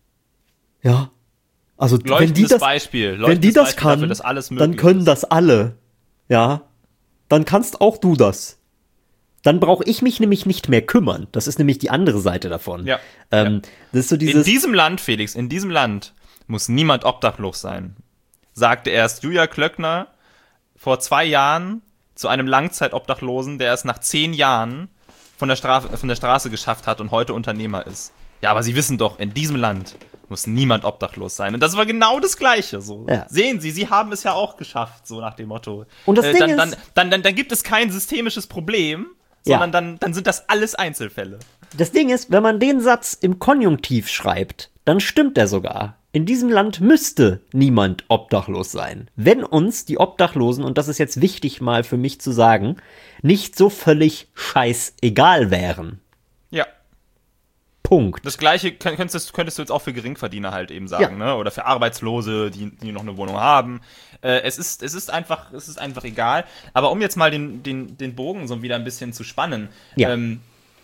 Ja. Also, wenn die das, Beispiel. wenn die das kann, dafür, alles dann können ist. Das alle. Ja. Dann kannst auch du das. Dann brauche ich mich nämlich nicht mehr kümmern. Das ist nämlich die andere Seite davon. Ja. Ähm, ja. Das ist so dieses in diesem Land, Felix, in diesem Land muss niemand obdachlos sein, sagte erst Julia Klöckner vor zwei Jahren zu einem Langzeitobdachlosen, der es nach zehn Jahren von der, Stra- von der Straße geschafft hat und heute Unternehmer ist. Ja, aber Sie wissen doch, in diesem Land muss niemand obdachlos sein. Und das war genau das Gleiche. So. Ja. Sehen Sie, Sie haben es ja auch geschafft, so nach dem Motto. Und das äh, Ding dann, ist, dann, dann, dann, dann gibt es kein systemisches Problem, sondern ja. dann, dann sind das alles Einzelfälle. Das Ding ist, wenn man den Satz im Konjunktiv schreibt, dann stimmt der sogar. In diesem Land müsste niemand obdachlos sein. Wenn uns die Obdachlosen, und das ist jetzt wichtig mal für mich zu sagen, nicht so völlig scheißegal wären. Ja. Punkt. Das Gleiche könntest, könntest du jetzt auch für Geringverdiener halt eben sagen, ja. ne? Oder für Arbeitslose, die, die noch eine Wohnung haben. Äh, es ist, es ist einfach, es ist einfach egal. Aber um jetzt mal den, den, den Bogen so wieder ein bisschen zu spannen, ja. ähm,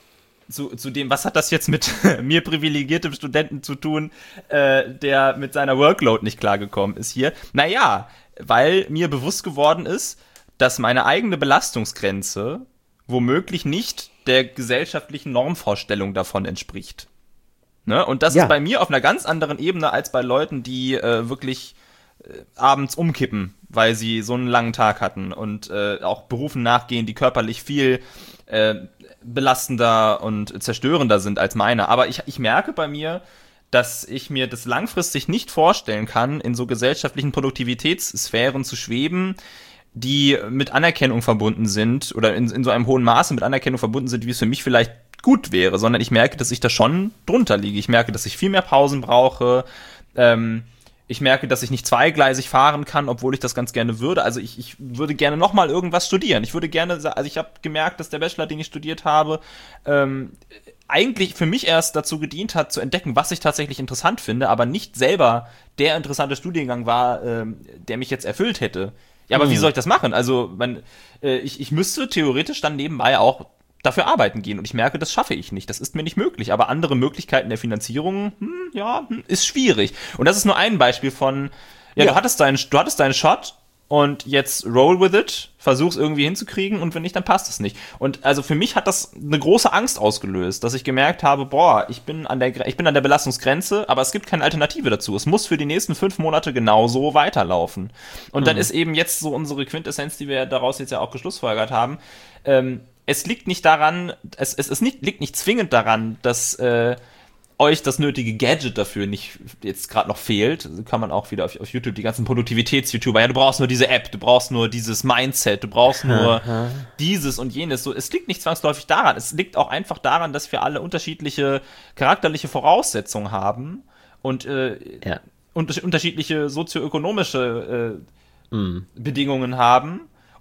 Zu, zu dem, was hat das jetzt mit mir privilegiertem Studenten zu tun, äh, der mit seiner Workload nicht klargekommen ist hier? Naja, weil mir bewusst geworden ist, dass meine eigene Belastungsgrenze womöglich nicht der gesellschaftlichen Normvorstellung davon entspricht. Ne? Und das ja. ist bei mir auf einer ganz anderen Ebene als bei Leuten, die äh, wirklich äh, abends umkippen, weil sie so einen langen Tag hatten und äh, auch Berufen nachgehen, die körperlich viel äh, belastender und zerstörender sind als meine. Aber ich, ich merke bei mir, dass ich mir das langfristig nicht vorstellen kann, in so gesellschaftlichen Produktivitätssphären zu schweben, die mit Anerkennung verbunden sind oder in, in so einem hohen Maße mit Anerkennung verbunden sind, wie es für mich vielleicht gut wäre, sondern ich merke, dass ich da schon drunter liege. Ich merke, dass ich viel mehr Pausen brauche. Ähm, ich merke, dass ich nicht zweigleisig fahren kann, obwohl ich das ganz gerne würde. Also ich, ich würde gerne noch mal irgendwas studieren. Ich würde gerne, also ich habe gemerkt, dass der Bachelor, den ich studiert habe, ähm, eigentlich für mich erst dazu gedient hat, zu entdecken, was ich tatsächlich interessant finde, aber nicht selber der interessante Studiengang war, ähm, der mich jetzt erfüllt hätte. Ja, aber mhm. wie soll ich das machen? Also man, äh, ich, ich müsste theoretisch dann nebenbei auch dafür arbeiten gehen und ich merke, das schaffe ich nicht. Das ist mir nicht möglich. Aber andere Möglichkeiten der Finanzierung, hm, ja, hm, ist schwierig. Und das ist nur ein Beispiel von, ja, ja. Du hattest deinen, du hattest deinen Shot und jetzt roll with it, versuch's irgendwie hinzukriegen und wenn nicht, dann passt es nicht. Und also für mich hat das eine große Angst ausgelöst, dass ich gemerkt habe, boah, ich bin an der, ich bin an der Belastungsgrenze, aber es gibt keine Alternative dazu. Es muss für die nächsten fünf Monate genauso weiterlaufen. Und mhm. dann ist eben jetzt so unsere Quintessenz, die wir daraus jetzt ja auch geschlussfolgert haben, ähm, es liegt nicht daran, es, es, es nicht, liegt nicht zwingend daran, dass äh, euch das nötige Gadget dafür nicht jetzt gerade noch fehlt. Kann man auch wieder auf, auf YouTube, die ganzen Produktivitäts-YouTuber, ja, du brauchst nur diese App, du brauchst nur dieses Mindset, du brauchst nur dieses und jenes. So, es liegt nicht zwangsläufig daran, es liegt auch einfach daran, dass wir alle unterschiedliche charakterliche Voraussetzungen haben und äh, ja. unter- unterschiedliche sozioökonomische äh, mm. Bedingungen haben.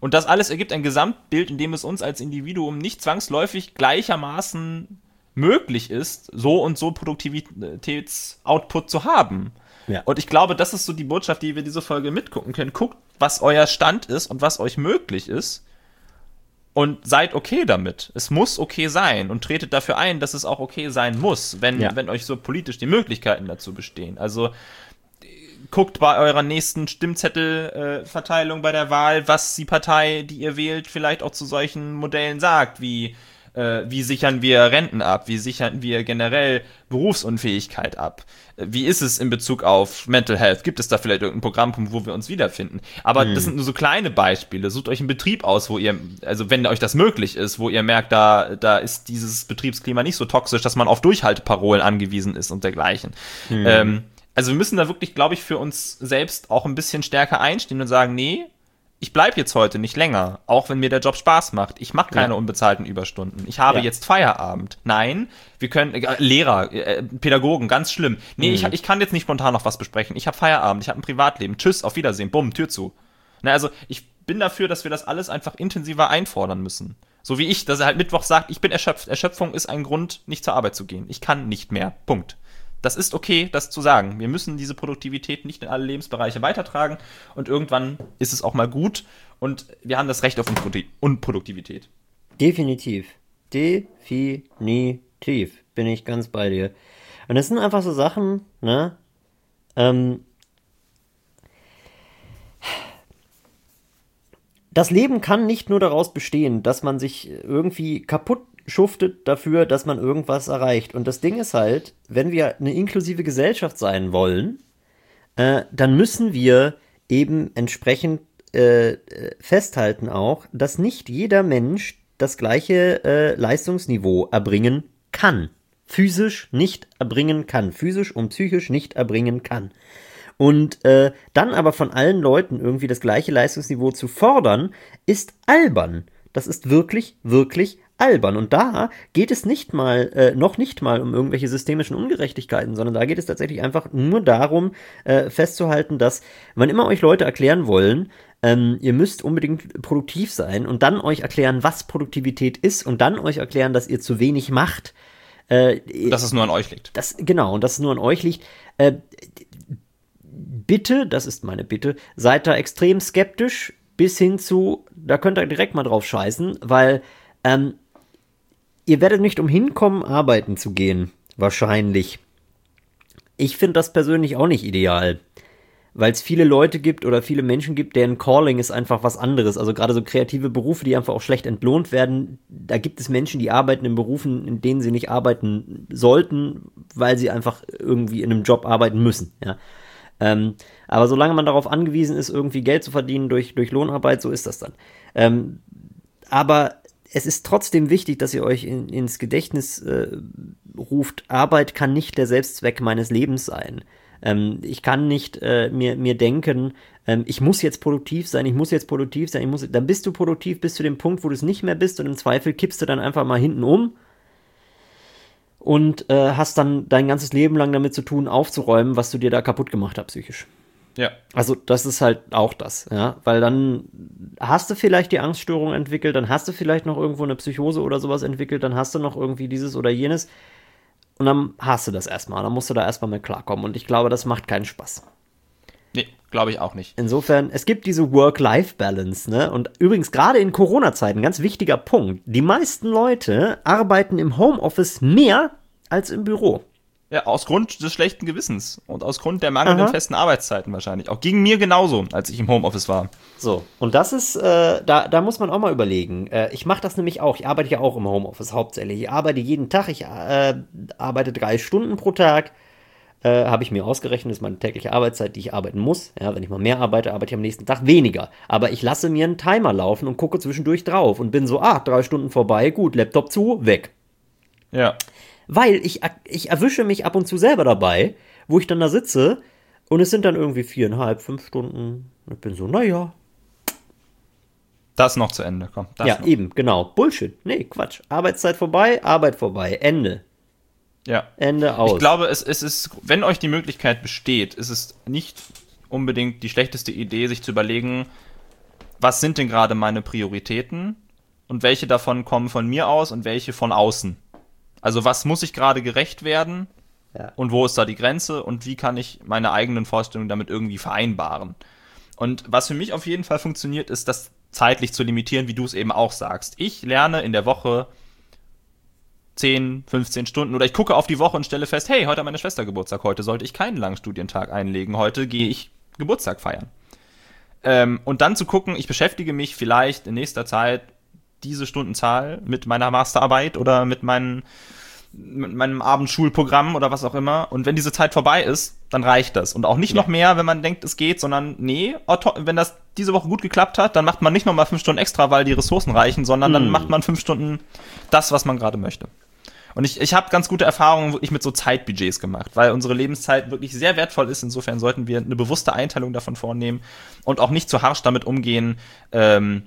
Und das alles ergibt ein Gesamtbild, in dem es uns als Individuum nicht zwangsläufig gleichermaßen möglich ist, so und so Produktivitätsoutput zu haben. Ja. Und ich glaube, das ist so die Botschaft, die wir diese Folge mitgucken können. Guckt, was euer Stand ist und was euch möglich ist. Und seid okay damit. Es muss okay sein. Und tretet dafür ein, dass es auch okay sein muss, wenn, ja. wenn euch so politisch die Möglichkeiten dazu bestehen. Also guckt bei eurer nächsten Stimmzettelverteilung äh, bei der Wahl, was die Partei, die ihr wählt, vielleicht auch zu solchen Modellen sagt, wie äh, wie sichern wir Renten ab, wie sichern wir generell Berufsunfähigkeit ab, wie ist es in Bezug auf Mental Health, gibt es da vielleicht irgendeinen Programmpunkt, wo wir uns wiederfinden, aber hm. das sind nur so kleine Beispiele, sucht euch einen Betrieb aus, wo ihr, also wenn euch das möglich ist, wo ihr merkt, da, da ist dieses Betriebsklima nicht so toxisch, dass man auf Durchhalteparolen angewiesen ist und dergleichen. Hm. Ähm, Also wir müssen da wirklich, glaube ich, für uns selbst auch ein bisschen stärker einstehen und sagen, nee, ich bleibe jetzt heute nicht länger, auch wenn mir der Job Spaß macht. Ich mache keine ja. unbezahlten Überstunden. Ich habe ja. jetzt Feierabend. Nein, wir können, äh, Lehrer, äh, Pädagogen, ganz schlimm. Nee, mhm. ich, ich kann jetzt nicht spontan noch was besprechen. Ich habe Feierabend, ich habe ein Privatleben. Tschüss, auf Wiedersehen, bumm, Tür zu. Na, also ich bin dafür, dass wir das alles einfach intensiver einfordern müssen. So wie ich, dass er halt Mittwoch sagt, ich bin erschöpft. Erschöpfung ist ein Grund, nicht zur Arbeit zu gehen. Ich kann nicht mehr. Punkt. Das ist okay, das zu sagen. Wir müssen diese Produktivität nicht in alle Lebensbereiche weitertragen und irgendwann ist es auch mal gut und wir haben das Recht auf Unproduktivität. Definitiv. Definitiv. Bin ich ganz bei dir. Und das sind einfach so Sachen, ne? Ähm, das Leben kann nicht nur daraus bestehen, dass man sich irgendwie kaputt schuftet dafür, dass man irgendwas erreicht. Und das Ding ist halt, wenn wir eine inklusive Gesellschaft sein wollen, äh, dann müssen wir eben entsprechend äh, festhalten auch, dass nicht jeder Mensch das gleiche äh, Leistungsniveau erbringen kann. Physisch nicht erbringen kann. Physisch und psychisch nicht erbringen kann. Und äh, dann aber von allen Leuten irgendwie das gleiche Leistungsniveau zu fordern, ist albern. Das ist wirklich, wirklich albern. Und da geht es nicht mal, äh, noch nicht mal um irgendwelche systemischen Ungerechtigkeiten, sondern da geht es tatsächlich einfach nur darum, äh, festzuhalten, dass, wann immer euch Leute erklären wollen, ähm, ihr müsst unbedingt produktiv sein und dann euch erklären, was Produktivität ist und dann euch erklären, dass ihr zu wenig macht. Äh, dass es nur an euch liegt. Das, genau, und dass es nur an euch liegt. Äh, bitte, das ist meine Bitte, seid da extrem skeptisch bis hin zu, da könnt ihr direkt mal drauf scheißen, weil ähm, ihr werdet nicht umhin kommen, arbeiten zu gehen. Wahrscheinlich. Ich finde das persönlich auch nicht ideal. Weil es viele Leute gibt oder viele Menschen gibt, deren Calling ist einfach was anderes. Also gerade so kreative Berufe, die einfach auch schlecht entlohnt werden. Da gibt es Menschen, die arbeiten in Berufen, in denen sie nicht arbeiten sollten, weil sie einfach irgendwie in einem Job arbeiten müssen. Ja. Ähm, aber solange man darauf angewiesen ist, irgendwie Geld zu verdienen durch, durch Lohnarbeit, so ist das dann. Ähm, aber es ist trotzdem wichtig, dass ihr euch in, ins Gedächtnis äh, ruft, Arbeit kann nicht der Selbstzweck meines Lebens sein. Ähm, ich kann nicht äh, mir, mir denken, ähm, ich muss jetzt produktiv sein, ich muss jetzt produktiv sein, ich muss, dann bist du produktiv bis zu dem Punkt, wo du es nicht mehr bist und im Zweifel kippst du dann einfach mal hinten um und äh, hast dann dein ganzes Leben lang damit zu tun, aufzuräumen, was du dir da kaputt gemacht hast psychisch. Ja. Also das ist halt auch das, ja, weil dann hast du vielleicht die Angststörung entwickelt, dann hast du vielleicht noch irgendwo eine Psychose oder sowas entwickelt, dann hast du noch irgendwie dieses oder jenes und dann hast du das erstmal, dann musst du da erstmal mit klarkommen und ich glaube, das macht keinen Spaß. Nee, glaube ich auch nicht. Insofern, es gibt diese Work-Life-Balance, ne, und übrigens gerade in Corona-Zeiten, ganz wichtiger Punkt, die meisten Leute arbeiten im Homeoffice mehr als im Büro. Ja, aus Grund des schlechten Gewissens und aus Grund der mangelnden Aha. festen Arbeitszeiten wahrscheinlich. Auch ging mir genauso, als ich im Homeoffice war. So, und das ist, äh, da, da muss man auch mal überlegen. Äh, ich mache das nämlich auch, ich arbeite ja auch im Homeoffice hauptsächlich. Ich arbeite jeden Tag, ich äh, arbeite drei Stunden pro Tag. Äh, habe ich mir ausgerechnet, das ist meine tägliche Arbeitszeit, die ich arbeiten muss. Ja, wenn ich mal mehr arbeite, arbeite ich am nächsten Tag weniger. Aber ich lasse mir einen Timer laufen und gucke zwischendurch drauf und bin so, ah, drei Stunden vorbei, gut, Laptop zu, weg. Ja. Weil ich, ich erwische mich ab und zu selber dabei, wo ich dann da sitze und es sind dann irgendwie viereinhalb, fünf Stunden. Ich bin so, naja. Das noch zu Ende, komm. Das ja, noch. Eben, genau. Bullshit. Nee, Quatsch. Arbeitszeit vorbei, Arbeit vorbei. Ende. Ja. Ende aus. Ich glaube, es, es ist, wenn euch die Möglichkeit besteht, ist es nicht unbedingt die schlechteste Idee, sich zu überlegen, was sind denn gerade meine Prioritäten und welche davon kommen von mir aus und welche von außen. Also was muss ich gerade gerecht werden ja. und wo ist da die Grenze und wie kann ich meine eigenen Vorstellungen damit irgendwie vereinbaren. Und was für mich auf jeden Fall funktioniert, ist das zeitlich zu limitieren, wie du es eben auch sagst. Ich lerne in der Woche zehn, fünfzehn Stunden oder ich gucke auf die Woche und stelle fest, hey, heute hat meine Schwester Geburtstag, heute sollte ich keinen langen Studientag einlegen, heute gehe ich Geburtstag feiern. Ähm, und dann zu gucken, ich beschäftige mich vielleicht in nächster Zeit diese Stundenzahl mit meiner Masterarbeit oder mit, meinen, mit meinem Abendschulprogramm oder was auch immer. Und wenn diese Zeit vorbei ist, dann reicht das. Und auch nicht ja. noch mehr, wenn man denkt, es geht, sondern nee, wenn das diese Woche gut geklappt hat, dann macht man nicht nochmal fünf Stunden extra, weil die Ressourcen reichen, sondern hm. dann macht man fünf Stunden das, was man gerade möchte. Und ich, ich habe ganz gute Erfahrungen wirklich mit so Zeitbudgets gemacht, weil unsere Lebenszeit wirklich sehr wertvoll ist. Insofern sollten wir eine bewusste Einteilung davon vornehmen und auch nicht zu harsch damit umgehen, ähm,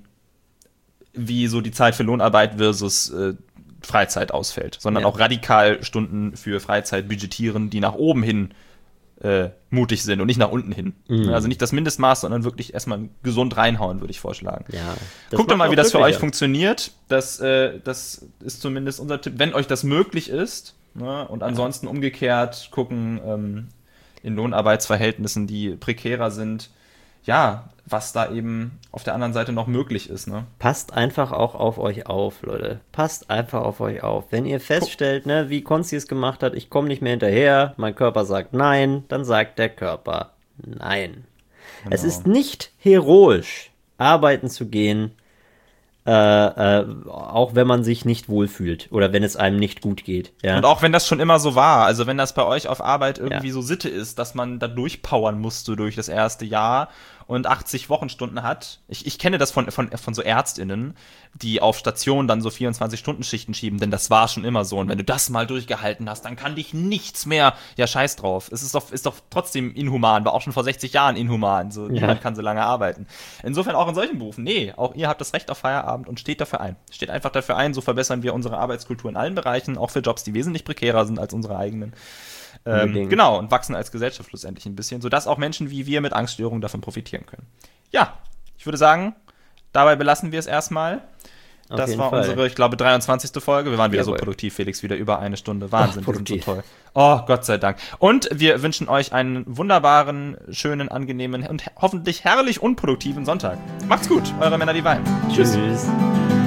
wie so die Zeit für Lohnarbeit versus äh, Freizeit ausfällt, sondern ja. auch radikal Stunden für Freizeit budgetieren, die nach oben hin äh, mutig sind und nicht nach unten hin. Mhm. Also nicht das Mindestmaß, sondern wirklich erstmal gesund reinhauen, würde ich vorschlagen. Ja, guckt doch mal, wie das für euch funktioniert. Das, äh, das ist zumindest unser Tipp, wenn euch das möglich ist. Ne? Und ansonsten umgekehrt gucken ähm, in Lohnarbeitsverhältnissen, die prekärer sind, ja, was da eben auf der anderen Seite noch möglich ist. Ne? Passt einfach auch auf euch auf, Leute. Passt einfach auf euch auf. Wenn ihr feststellt, ne, wie Konsti es gemacht hat, ich komme nicht mehr hinterher, mein Körper sagt nein, dann sagt der Körper nein. Genau. Es ist nicht heroisch, arbeiten zu gehen, äh, äh, auch wenn man sich nicht wohlfühlt oder wenn es einem nicht gut geht. Ja? Und auch wenn das schon immer so war, also wenn das bei euch auf Arbeit irgendwie ja. so Sitte ist, dass man da durchpowern musste durch das erste Jahr und achtzig Wochenstunden hat. Ich, ich kenne das von, von, von so ÄrztInnen, die auf Station dann so vierundzwanzig-Stunden-Schichten schieben, denn das war schon immer so. Und wenn du das mal durchgehalten hast, dann kann dich nichts mehr, ja, scheiß drauf. Es ist doch, ist doch trotzdem inhuman, war auch schon vor sechzig Jahren inhuman. So, ja. Niemand kann so lange arbeiten. Insofern auch in solchen Berufen, nee, auch ihr habt das Recht auf Feierabend und steht dafür ein. Steht einfach dafür ein, so verbessern wir unsere Arbeitskultur in allen Bereichen, auch für Jobs, die wesentlich prekärer sind als unsere eigenen. Ähm, genau, und wachsen als Gesellschaft schlussendlich ein bisschen, sodass auch Menschen wie wir mit Angststörungen davon profitieren können. Ja, ich würde sagen, dabei belassen wir es erstmal. Auf das war Fall. Unsere, ich glaube, dreiundzwanzigste Folge. Wir waren wieder Jawohl. so produktiv, Felix, wieder über eine Stunde. Wahnsinn, oh, wir sind so toll. Oh, Gott sei Dank. Und wir wünschen euch einen wunderbaren, schönen, angenehmen und hoffentlich herrlich unproduktiven Sonntag. Macht's gut, eure Männer, die weinen. Tschüss. Tschüss.